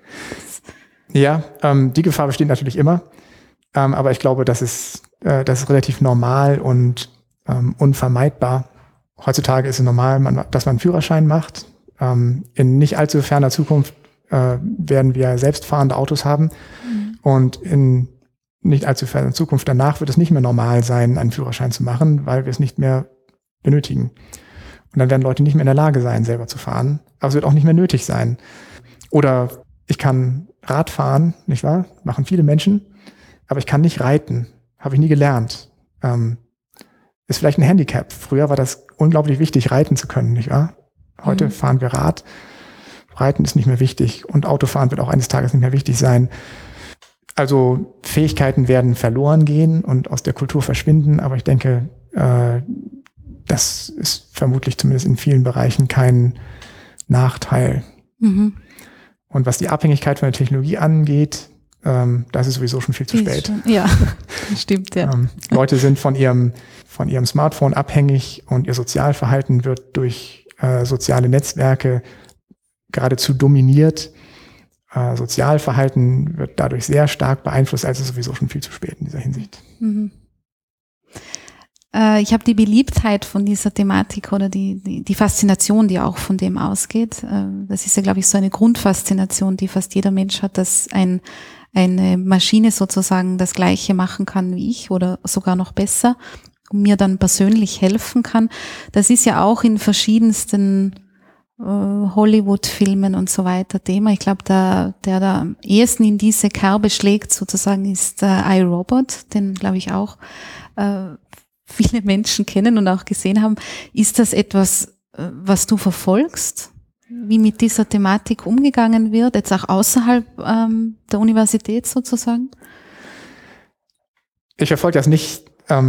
Ja, die Gefahr besteht natürlich immer. Aber ich glaube, das ist relativ normal und unvermeidbar. Heutzutage ist es normal, dass man einen Führerschein macht. In nicht allzu ferner Zukunft werden wir selbstfahrende Autos haben. Und in nicht allzu ferner Zukunft danach wird es nicht mehr normal sein, einen Führerschein zu machen, weil wir es nicht mehr benötigen. Und dann werden Leute nicht mehr in der Lage sein, selber zu fahren. Aber es wird auch nicht mehr nötig sein. Oder ich kann Rad fahren, nicht wahr? Machen viele Menschen. Aber ich kann nicht reiten. Habe ich nie gelernt. Ist vielleicht ein Handicap. Früher war das unglaublich wichtig, reiten zu können, nicht wahr? Heute fahren wir Rad. Reiten ist nicht mehr wichtig. Und Autofahren wird auch eines Tages nicht mehr wichtig sein. Also Fähigkeiten werden verloren gehen und aus der Kultur verschwinden. Aber ich denke, das ist vermutlich zumindest in vielen Bereichen kein Nachteil. Und was die Abhängigkeit von der Technologie angeht, das ist sowieso schon viel zu spät. Ja, stimmt, ja. Leute sind von ihrem Smartphone abhängig und ihr Sozialverhalten wird durch soziale Netzwerke geradezu dominiert. Sozialverhalten wird dadurch sehr stark beeinflusst, also sowieso schon viel zu spät in dieser Hinsicht. Ich habe die Beliebtheit von dieser Thematik oder die Faszination, die auch von dem ausgeht. Das ist ja, glaube ich, so eine Grundfaszination, die fast jeder Mensch hat, dass eine Maschine sozusagen das Gleiche machen kann wie ich oder sogar noch besser und mir dann persönlich helfen kann. Das ist ja auch in verschiedensten Hollywood-Filmen und so weiter Thema. Ich glaube, der am ehesten in diese Kerbe schlägt sozusagen ist iRobot, den glaube ich auch viele Menschen kennen und auch gesehen haben. Ist das etwas, was du verfolgst, wie mit dieser Thematik umgegangen wird, jetzt auch außerhalb der Universität sozusagen? Ich verfolge das nicht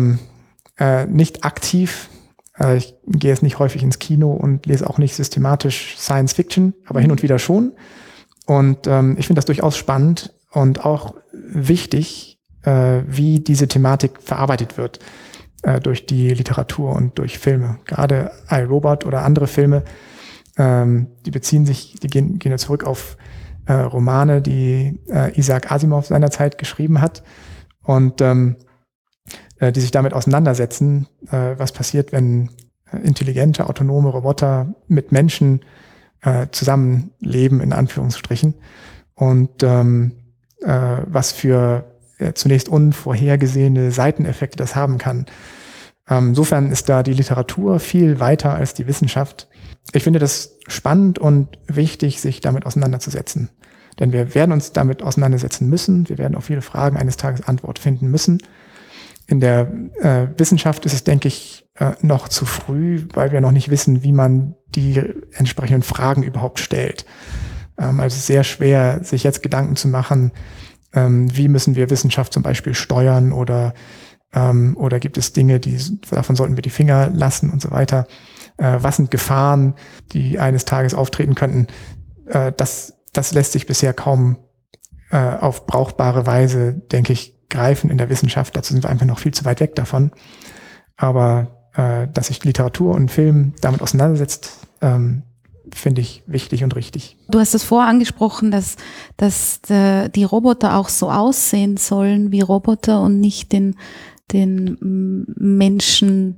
aktiv. Ich gehe jetzt nicht häufig ins Kino und lese auch nicht systematisch Science Fiction, aber hin und wieder schon. Und ich finde das durchaus spannend und auch wichtig, wie diese Thematik verarbeitet wird durch die Literatur und durch Filme. Gerade iRobot oder andere Filme, die gehen ja zurück auf Romane, die Isaac Asimov seinerzeit geschrieben hat und die sich damit auseinandersetzen, was passiert, wenn intelligente, autonome Roboter mit Menschen zusammenleben, in Anführungsstrichen, und was für zunächst unvorhergesehene Seiteneffekte das haben kann. Insofern ist da die Literatur viel weiter als die Wissenschaft. Ich finde das spannend und wichtig, sich damit auseinanderzusetzen. Denn wir werden uns damit auseinandersetzen müssen. Wir werden auf viele Fragen eines Tages Antwort finden müssen. In der Wissenschaft ist es, denke ich, noch zu früh, weil wir noch nicht wissen, wie man die entsprechenden Fragen überhaupt stellt. Also es ist sehr schwer, sich jetzt Gedanken zu machen, wie müssen wir Wissenschaft zum Beispiel steuern oder gibt es Dinge, davon sollten wir die Finger lassen und so weiter. Was sind Gefahren, die eines Tages auftreten könnten? Das lässt sich bisher kaum auf brauchbare Weise, denke ich, greifen in der Wissenschaft. Dazu sind wir einfach noch viel zu weit weg davon. Aber dass sich Literatur und Film damit auseinandersetzt, finde ich wichtig und richtig. Du hast es vorher angesprochen, dass die Roboter auch so aussehen sollen wie Roboter und nicht den Menschen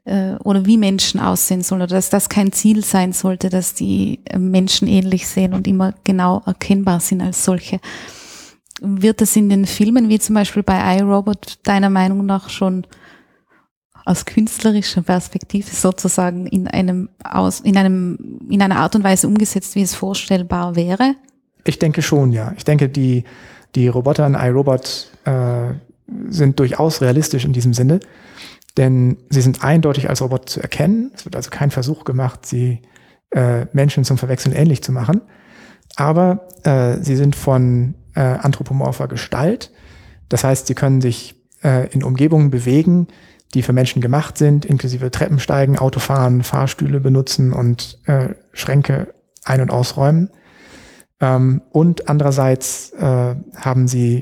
oder wie Menschen aussehen sollen oder dass das kein Ziel sein sollte, dass die Menschen ähnlich sehen und immer genau erkennbar sind als solche. Wird das in den Filmen, wie zum Beispiel bei iRobot, deiner Meinung nach schon aus künstlerischer Perspektive sozusagen in einer Art und Weise umgesetzt, wie es vorstellbar wäre? Ich denke schon, ja. Ich denke, die Roboter in iRobot sind durchaus realistisch in diesem Sinne, denn sie sind eindeutig als Roboter zu erkennen. Es wird also kein Versuch gemacht, sie Menschen zum Verwechseln ähnlich zu machen. Aber sie sind von anthropomorpher Gestalt. Das heißt, sie können sich in Umgebungen bewegen, die für Menschen gemacht sind, inklusive Treppensteigen, Autofahren, Fahrstühle benutzen und Schränke ein- und ausräumen. Und andererseits haben sie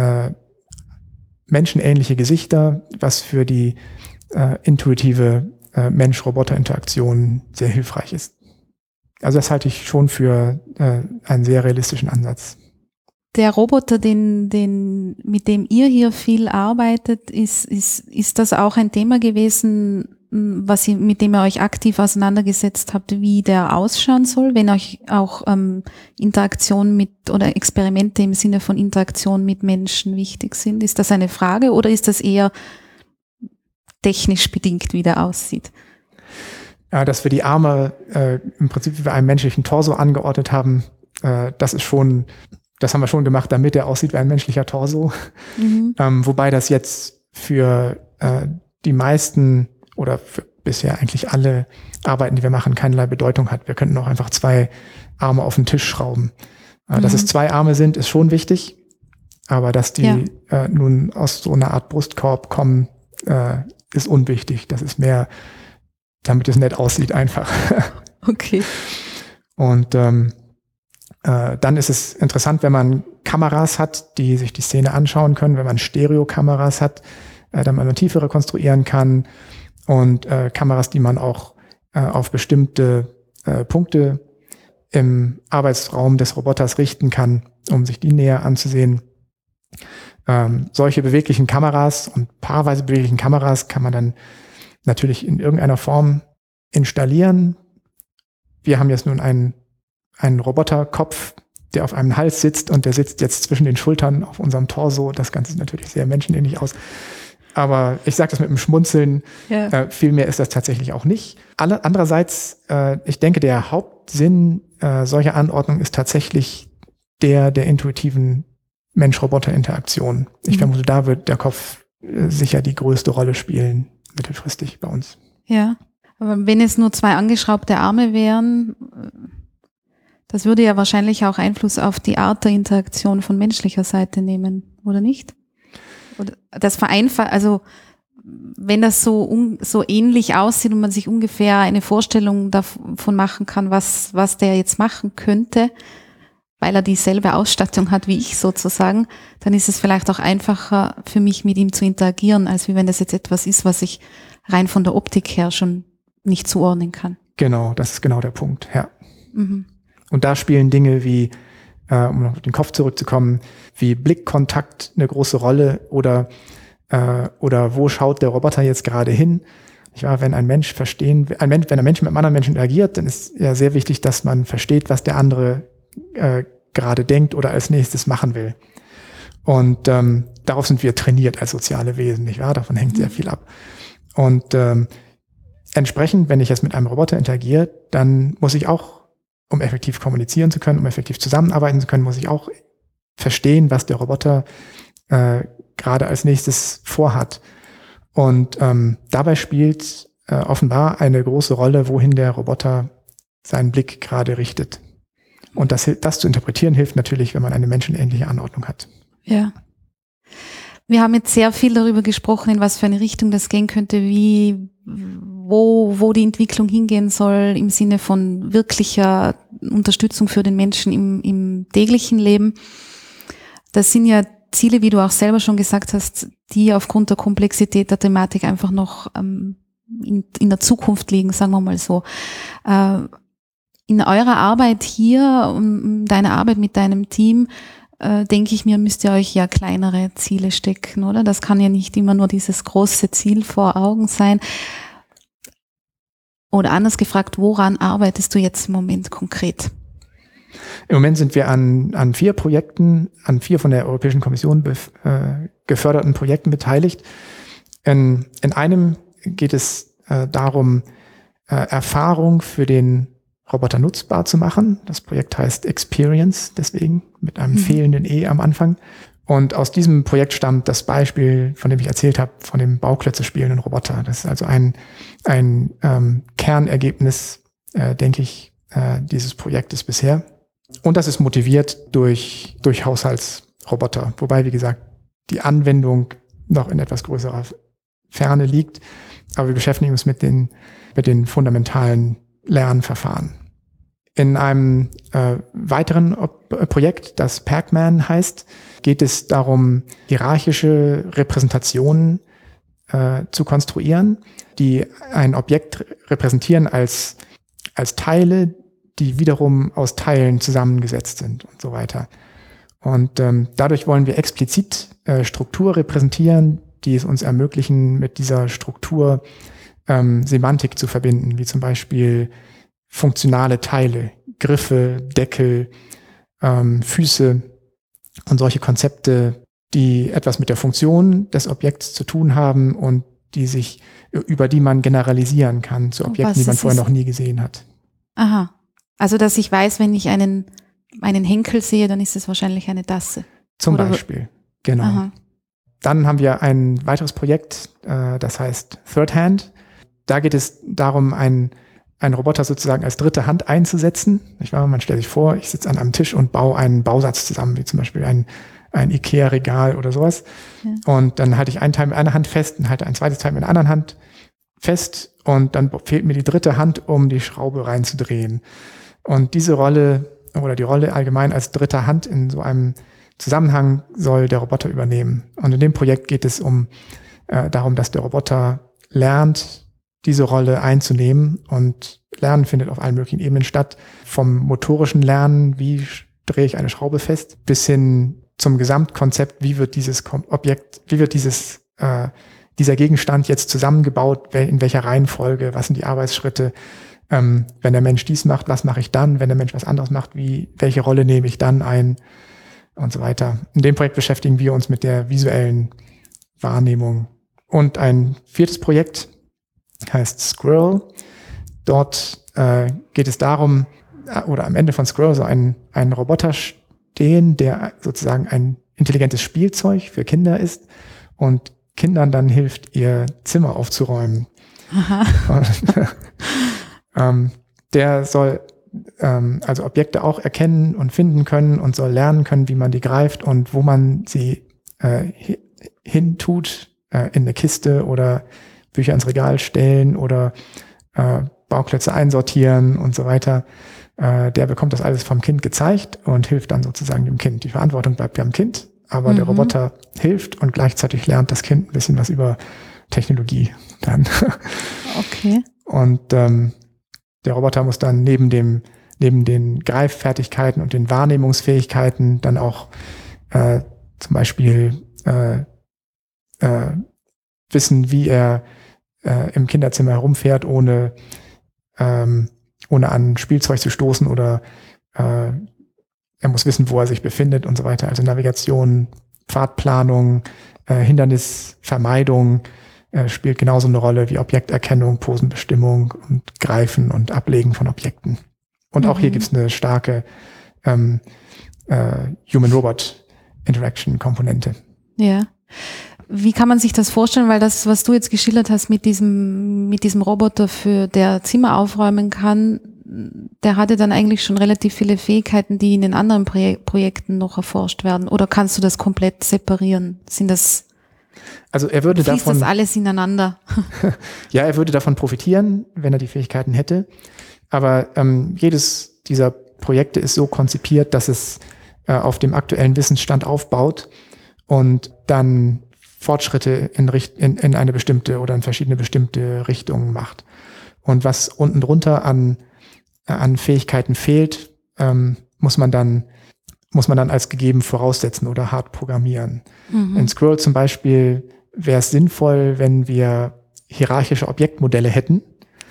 menschenähnliche Gesichter, was für die intuitive Mensch-Roboter-Interaktion sehr hilfreich ist. Also das halte ich schon für einen sehr realistischen Ansatz. Der Roboter, mit dem ihr hier viel arbeitet, ist das auch ein Thema gewesen, mit dem ihr euch aktiv auseinandergesetzt habt, wie der ausschauen soll, wenn euch auch Interaktion mit oder Experimente im Sinne von Interaktion mit Menschen wichtig sind? Ist das eine Frage oder ist das eher technisch bedingt, wie der aussieht? Ja, dass wir die Arme im Prinzip wie bei einem menschlichen Torso angeordnet haben, das haben wir schon gemacht, damit er aussieht wie ein menschlicher Torso. Mhm. Wobei das jetzt für die meisten oder für bisher eigentlich alle Arbeiten, die wir machen, keinerlei Bedeutung hat. Wir könnten auch einfach 2 Arme auf den Tisch schrauben. Dass es 2 Arme sind, ist schon wichtig. Aber dass die nun aus so einer Art Brustkorb kommen, ist unwichtig. Das ist mehr, damit es nett aussieht einfach. Okay. Und dann ist es interessant, wenn man Kameras hat, die sich die Szene anschauen können, wenn man Stereokameras hat, damit man Tiefe rekonstruieren kann und Kameras, die man auch auf bestimmte Punkte im Arbeitsraum des Roboters richten kann, um sich die näher anzusehen. Solche beweglichen Kameras und paarweise beweglichen Kameras kann man dann natürlich in irgendeiner Form installieren. Wir haben jetzt nun einen Roboterkopf, der auf einem Hals sitzt und der sitzt jetzt zwischen den Schultern auf unserem Torso. Das Ganze sieht natürlich sehr menschenähnlich aus. Aber ich sage das mit einem Schmunzeln, viel mehr ist das tatsächlich auch nicht. Andererseits, ich denke, der Hauptsinn solcher Anordnung ist tatsächlich der intuitiven Mensch-Roboter-Interaktion. Ich vermute, da wird der Kopf sicher die größte Rolle spielen, mittelfristig bei uns. Ja, aber wenn es nur 2 angeschraubte Arme wären, das würde ja wahrscheinlich auch Einfluss auf die Art der Interaktion von menschlicher Seite nehmen, oder nicht? Oder das vereinfacht, also wenn das so ähnlich aussieht und man sich ungefähr eine Vorstellung davon machen kann, was der jetzt machen könnte, weil er dieselbe Ausstattung hat wie ich sozusagen, dann ist es vielleicht auch einfacher für mich, mit ihm zu interagieren, als wie wenn das jetzt etwas ist, was ich rein von der Optik her schon nicht zuordnen kann. Genau, das ist genau der Punkt, ja. Mhm. Und da spielen Dinge wie, um auf den Kopf zurückzukommen, wie Blickkontakt eine große Rolle oder wo schaut der Roboter jetzt gerade hin? Wenn ein Mensch mit einem anderen Menschen interagiert, dann ist ja sehr wichtig, dass man versteht, was der andere gerade denkt oder als nächstes machen will. Und darauf sind wir trainiert als soziale Wesen, nicht wahr? Davon hängt sehr viel ab. Und entsprechend, wenn ich jetzt mit einem Roboter interagiere, dann muss ich auch, um effektiv kommunizieren zu können, um effektiv zusammenarbeiten zu können, muss ich auch verstehen, was der Roboter gerade als nächstes vorhat. Und dabei spielt offenbar eine große Rolle, wohin der Roboter seinen Blick gerade richtet. Und das zu interpretieren hilft natürlich, wenn man eine menschenähnliche Anordnung hat. Ja. Wir haben jetzt sehr viel darüber gesprochen, in was für eine Richtung das gehen könnte, wo die Entwicklung hingehen soll im Sinne von wirklicher Unterstützung für den Menschen im täglichen Leben. Das sind ja Ziele, wie du auch selber schon gesagt hast, die aufgrund der Komplexität der Thematik einfach noch in der Zukunft liegen, sagen wir mal so. In eurer Arbeit hier, deiner Arbeit mit deinem Team, denke ich mir, müsst ihr euch ja kleinere Ziele stecken, oder? Das kann ja nicht immer nur dieses große Ziel vor Augen sein. Oder anders gefragt, woran arbeitest du jetzt im Moment konkret? Im Moment sind wir an 4 Projekten, an 4 von der Europäischen Kommission geförderten Projekten beteiligt. In einem geht es darum, Erfahrung für den Roboter nutzbar zu machen. Das Projekt heißt Experience, deswegen mit einem fehlenden E am Anfang. Und aus diesem Projekt stammt das Beispiel, von dem ich erzählt habe, von dem Bauklötze spielenden Roboter. Das ist also ein Kernergebnis, denke ich, dieses Projektes bisher. Und das ist motiviert durch Haushaltsroboter. Wobei, wie gesagt, die Anwendung noch in etwas größerer Ferne liegt. Aber wir beschäftigen uns mit den fundamentalen Lernverfahren. In einem weiteren Projekt, das Pac-Man heißt, geht es darum, hierarchische Repräsentationen zu konstruieren, die ein Objekt repräsentieren als Teile, die wiederum aus Teilen zusammengesetzt sind und so weiter. Und dadurch wollen wir explizit Struktur repräsentieren, die es uns ermöglichen, mit dieser Struktur Semantik zu verbinden, wie zum Beispiel funktionale Teile, Griffe, Deckel, Füße und solche Konzepte, die etwas mit der Funktion des Objekts zu tun haben und über die man generalisieren kann zu Objekten, die man vorher noch nie gesehen hat. Aha. Also, dass ich weiß, wenn ich einen Henkel sehe, dann ist es wahrscheinlich eine Tasse. Zum Beispiel, genau. Aha. Dann haben wir ein weiteres Projekt, das heißt Third Hand. Da geht es darum, einen Roboter sozusagen als dritte Hand einzusetzen. Man stellt sich vor, ich sitze an einem Tisch und baue einen Bausatz zusammen, wie zum Beispiel ein Ikea-Regal oder sowas. Ja. Und dann halte ich einen Teil mit einer Hand fest und halte ein zweites Teil mit der anderen Hand fest und dann fehlt mir die dritte Hand, um die Schraube reinzudrehen. Und diese Rolle oder die Rolle allgemein als dritte Hand in so einem Zusammenhang soll der Roboter übernehmen. Und in dem Projekt geht es darum, dass der Roboter lernt, diese Rolle einzunehmen, und Lernen findet auf allen möglichen Ebenen statt. Vom motorischen Lernen, wie drehe ich eine Schraube fest, bis hin zum Gesamtkonzept, wie wird dieser Gegenstand jetzt zusammengebaut, in welcher Reihenfolge, was sind die Arbeitsschritte, wenn der Mensch dies macht, was mache ich dann, wenn der Mensch was anderes macht, welche Rolle nehme ich dann ein und so weiter. In dem Projekt beschäftigen wir uns mit der visuellen Wahrnehmung. Und ein 4. Projekt heißt Squirrel. Dort geht es darum, oder am Ende von Squirrel soll ein Roboter stehen, der sozusagen ein intelligentes Spielzeug für Kinder ist und Kindern dann hilft, ihr Zimmer aufzuräumen. Aha. Der soll also Objekte auch erkennen und finden können und soll lernen können, wie man die greift und wo man sie hintut, in eine Kiste oder Bücher ins Regal stellen oder Bauklötze einsortieren und so weiter. Der bekommt das alles vom Kind gezeigt und hilft dann sozusagen dem Kind. Die Verantwortung bleibt beim Kind, aber der Roboter hilft und gleichzeitig lernt das Kind ein bisschen was über Technologie dann. Okay. Und der Roboter muss dann neben den Greiffertigkeiten und den Wahrnehmungsfähigkeiten dann auch zum Beispiel wissen, wie er im Kinderzimmer herumfährt, ohne an Spielzeug zu stoßen, oder er muss wissen, wo er sich befindet und so weiter. Also Navigation, Pfadplanung, Hindernisvermeidung spielt genauso eine Rolle wie Objekterkennung, Posenbestimmung und Greifen und Ablegen von Objekten. Und auch hier gibt es eine starke Human-Robot-Interaction-Komponente. Ja. Wie kann man sich das vorstellen? Weil das, was du jetzt geschildert hast mit diesem Roboter, der Zimmer aufräumen kann, der hatte dann eigentlich schon relativ viele Fähigkeiten, die in den anderen Projekten noch erforscht werden. Oder kannst du das komplett separieren? Fließt das alles ineinander? Ja, er würde davon profitieren, wenn er die Fähigkeiten hätte. Aber jedes dieser Projekte ist so konzipiert, dass es auf dem aktuellen Wissensstand aufbaut und dann Fortschritte in eine bestimmte oder in verschiedene bestimmte Richtungen macht. Und was unten drunter an Fähigkeiten fehlt, muss man dann als gegeben voraussetzen oder hart programmieren. In Squirrel zum Beispiel wäre es sinnvoll, wenn wir hierarchische Objektmodelle hätten,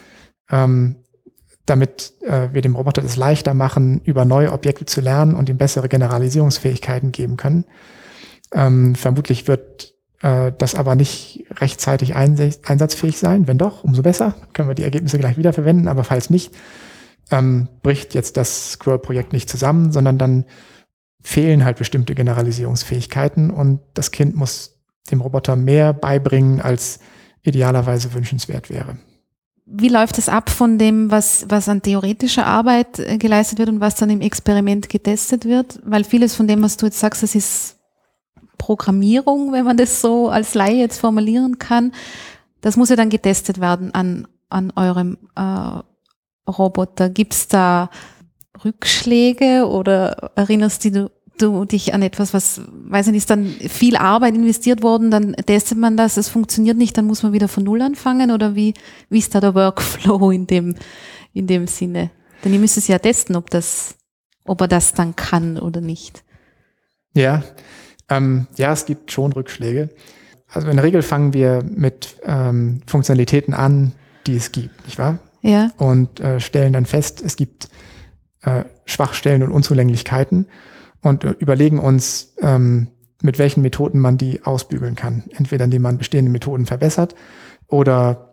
damit wir dem Roboter es leichter machen, über neue Objekte zu lernen und ihm bessere Generalisierungsfähigkeiten geben können. Vermutlich wird das aber nicht rechtzeitig einsatzfähig sein. Wenn doch, umso besser. Können wir die Ergebnisse gleich wiederverwenden. Aber falls nicht, bricht jetzt das Squirrel-Projekt nicht zusammen, sondern dann fehlen halt bestimmte Generalisierungsfähigkeiten und das Kind muss dem Roboter mehr beibringen, als idealerweise wünschenswert wäre. Wie läuft es ab von dem, was an theoretischer Arbeit geleistet wird und was dann im Experiment getestet wird? Weil vieles von dem, was du jetzt sagst, das ist Programmierung, wenn man das so als Laie jetzt formulieren kann. Das muss ja dann getestet werden an eurem Roboter. Gibt es da Rückschläge oder erinnerst du dich an etwas, was, weiß ich nicht, ist dann viel Arbeit investiert worden, dann testet man das, es funktioniert nicht, dann muss man wieder von Null anfangen oder wie ist da der Workflow in dem Sinne? Denn ihr müsst es ja testen, ob er das dann kann oder nicht. Ja, es gibt schon Rückschläge. Also in der Regel fangen wir mit Funktionalitäten an, die es gibt, nicht wahr? Ja. Und stellen dann fest, es gibt Schwachstellen und Unzulänglichkeiten und überlegen uns, mit welchen Methoden man die ausbügeln kann. Entweder indem man bestehende Methoden verbessert oder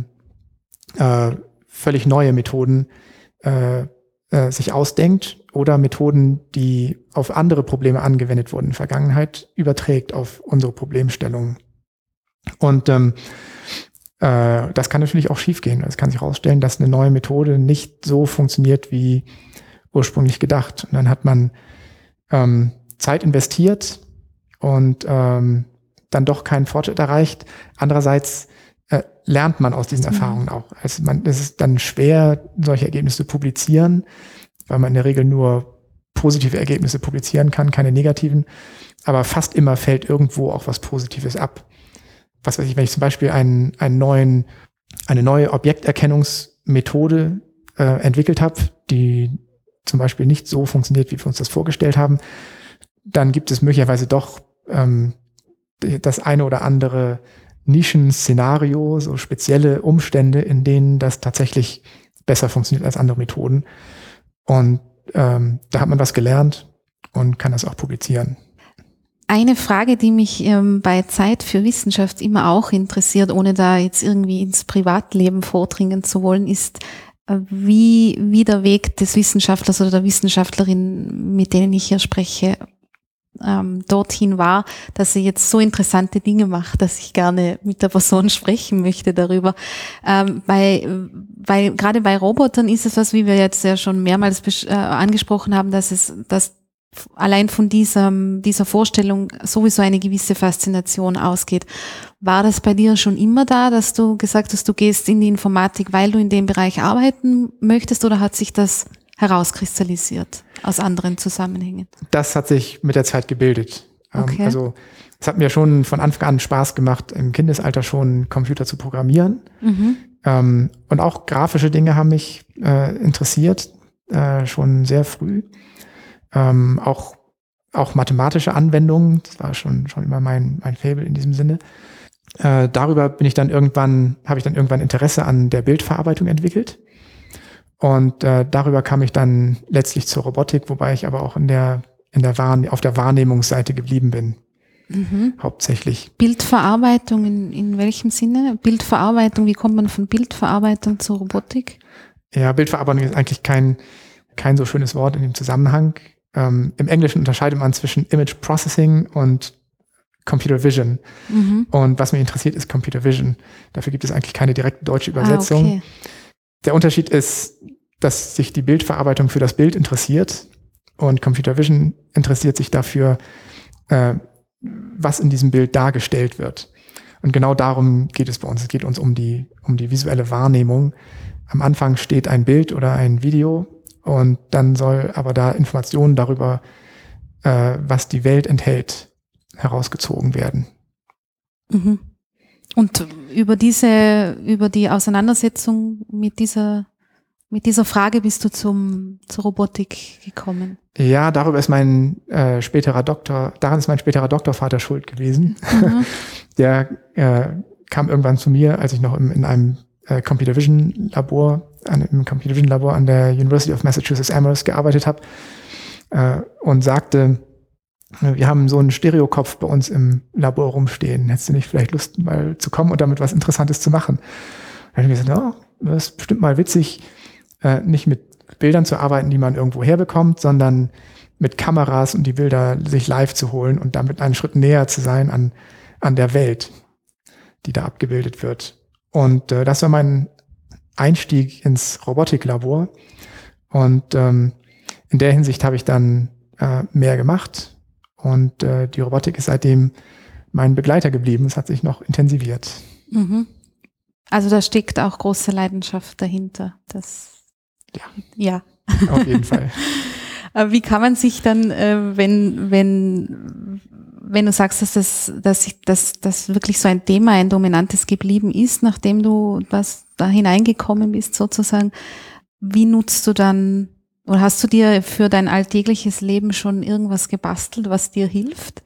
völlig neue Methoden sich ausdenkt oder Methoden, die auf andere Probleme angewendet wurden in der Vergangenheit, überträgt auf unsere Problemstellungen. Und das kann natürlich auch schiefgehen. Es kann sich herausstellen, dass eine neue Methode nicht so funktioniert wie ursprünglich gedacht. Und dann hat man Zeit investiert und dann doch keinen Fortschritt erreicht. Andererseits lernt man aus diesen Erfahrungen auch. Also es ist dann schwer, solche Ergebnisse zu publizieren, weil man in der Regel nur positive Ergebnisse publizieren kann, keine negativen. Aber fast immer fällt irgendwo auch was Positives ab. Was weiß ich, wenn ich zum Beispiel eine neue Objekterkennungsmethode entwickelt habe, die zum Beispiel nicht so funktioniert, wie wir uns das vorgestellt haben, dann gibt es möglicherweise doch das eine oder andere Nischen-Szenario, so spezielle Umstände, in denen das tatsächlich besser funktioniert als andere Methoden. Und da hat man was gelernt und kann das auch publizieren. Eine Frage, die mich bei Zeit für Wissenschaft immer auch interessiert, ohne da jetzt irgendwie ins Privatleben vordringen zu wollen, ist, wie der Weg des Wissenschaftlers oder der Wissenschaftlerin, mit denen ich hier spreche, dorthin war, dass sie jetzt so interessante Dinge macht, dass ich gerne mit der Person sprechen möchte darüber. Weil gerade bei Robotern ist es was, wie wir jetzt ja schon mehrmals angesprochen haben, dass allein von dieser Vorstellung sowieso eine gewisse Faszination ausgeht. War das bei dir schon immer da, dass du gesagt hast, du gehst in die Informatik, weil du in dem Bereich arbeiten möchtest, oder hat sich das herauskristallisiert aus anderen Zusammenhängen? Das hat sich mit der Zeit gebildet. Okay. Also es hat mir schon von Anfang an Spaß gemacht, im Kindesalter schon Computer zu programmieren. Mhm. Und auch grafische Dinge haben mich interessiert, schon sehr früh. Auch mathematische Anwendungen, das war schon immer mein Faible in diesem Sinne. Darüber habe ich dann irgendwann Interesse an der Bildverarbeitung entwickelt. Und darüber kam ich dann letztlich zur Robotik, wobei ich aber auch auf der Wahrnehmungsseite geblieben bin. Mhm. Hauptsächlich. Bildverarbeitung in welchem Sinne? Bildverarbeitung, wie kommt man von Bildverarbeitung zur Robotik? Ja, Bildverarbeitung ist eigentlich kein so schönes Wort in dem Zusammenhang. Im Englischen unterscheidet man zwischen Image Processing und Computer Vision. Mhm. Und was mich interessiert, ist Computer Vision. Dafür gibt es eigentlich keine direkte deutsche Übersetzung. Okay. Der Unterschied ist, dass sich die Bildverarbeitung für das Bild interessiert und Computer Vision interessiert sich dafür, was in diesem Bild dargestellt wird. Und genau darum geht es bei uns. Es geht uns um die visuelle Wahrnehmung. Am Anfang steht ein Bild oder ein Video und dann soll aber da Informationen darüber, was die Welt enthält, herausgezogen werden. Mhm. Und über die Auseinandersetzung mit dieser Frage bist du zur Robotik gekommen? Ja, daran ist mein späterer Doktorvater schuld gewesen. Mhm. Der kam irgendwann zu mir, als ich noch in einem Computer Vision Labor, im Computer Vision Labor an der University of Massachusetts Amherst gearbeitet habe, und sagte, wir haben so einen Stereokopf bei uns im Labor rumstehen. Hättest du nicht vielleicht Lust, mal zu kommen und damit was Interessantes zu machen? Dann habe ich gesagt, ja, das ist bestimmt mal witzig, nicht mit Bildern zu arbeiten, die man irgendwo herbekommt, sondern mit Kameras und die Bilder sich live zu holen und damit einen Schritt näher zu sein an der Welt, die da abgebildet wird. Und das war mein Einstieg ins Robotiklabor. Und in der Hinsicht habe ich dann mehr gemacht. Und die Robotik ist seitdem mein Begleiter geblieben. Es hat sich noch intensiviert. Mhm. Also da steckt auch große Leidenschaft dahinter. Ja. Auf jeden Fall. Aber wie kann man sich dann, wenn du sagst, dass das wirklich so ein Thema, ein dominantes geblieben ist, nachdem du da hineingekommen bist sozusagen, wie nutzt du dann, oder hast du dir für dein alltägliches Leben schon irgendwas gebastelt, was dir hilft?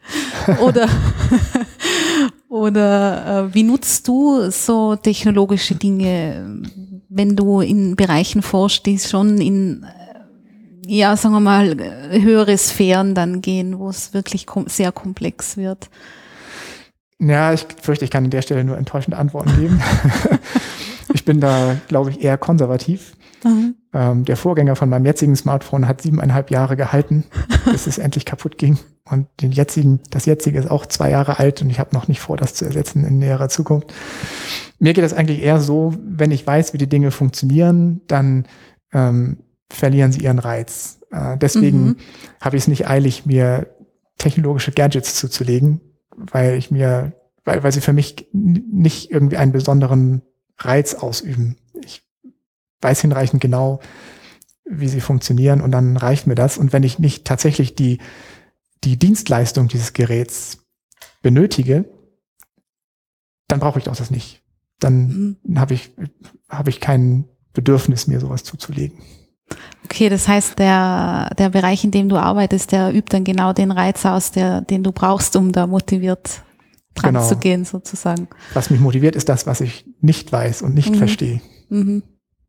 Oder wie nutzt du so technologische Dinge, wenn du in Bereichen forschst, die schon in, ja, sagen wir mal, höhere Sphären dann gehen, wo es wirklich sehr komplex wird? Ja, ich fürchte, ich kann an der Stelle nur enttäuschende Antworten geben. Ich bin da, glaube ich, eher konservativ. Mhm. Der Vorgänger von meinem jetzigen Smartphone hat 7,5 Jahre gehalten, bis es endlich kaputt ging. Und das jetzige ist auch 2 Jahre alt und ich habe noch nicht vor, das zu ersetzen in näherer Zukunft. Mir geht das eigentlich eher so, wenn ich weiß, wie die Dinge funktionieren, dann verlieren sie ihren Reiz. Deswegen habe ich es nicht eilig, mir technologische Gadgets zuzulegen, weil sie für mich nicht irgendwie einen besonderen Reiz ausüben. Ich weiß hinreichend genau, wie sie funktionieren und dann reicht mir das. Und wenn ich nicht tatsächlich die Dienstleistung dieses Geräts benötige, dann brauche ich auch das nicht. Dann habe ich kein Bedürfnis, mir sowas zuzulegen. Okay, das heißt, der Bereich, in dem du arbeitest, der übt dann genau den Reiz aus, den du brauchst, um da motiviert dran zu gehen, sozusagen. Was mich motiviert, ist das, was ich nicht weiß und nicht verstehe. Mhm.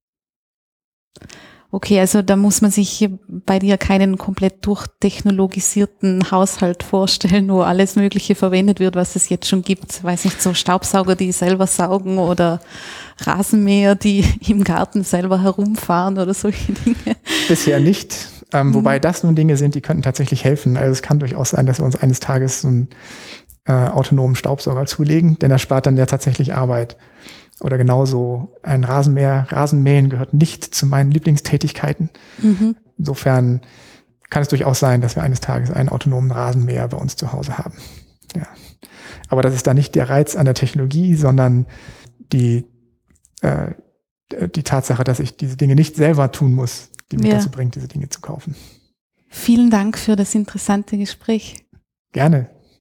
Okay, also da muss man sich bei dir keinen komplett durchtechnologisierten Haushalt vorstellen, wo alles Mögliche verwendet wird, was es jetzt schon gibt. Weiß nicht, so Staubsauger, die selber saugen oder Rasenmäher, die im Garten selber herumfahren oder solche Dinge. Bisher nicht, wobei das nun Dinge sind, die könnten tatsächlich helfen. Also es kann durchaus sein, dass wir uns eines Tages so einen autonomen Staubsauger zulegen, denn das spart dann ja tatsächlich Arbeit. Oder genauso ein Rasenmähen gehört nicht zu meinen Lieblingstätigkeiten. Mhm. Insofern kann es durchaus sein, dass wir eines Tages einen autonomen Rasenmäher bei uns zu Hause haben. Ja. Aber das ist da nicht der Reiz an der Technologie, sondern die Tatsache, dass ich diese Dinge nicht selber tun muss, die mich dazu bringt, diese Dinge zu kaufen. Vielen Dank für das interessante Gespräch. Gerne.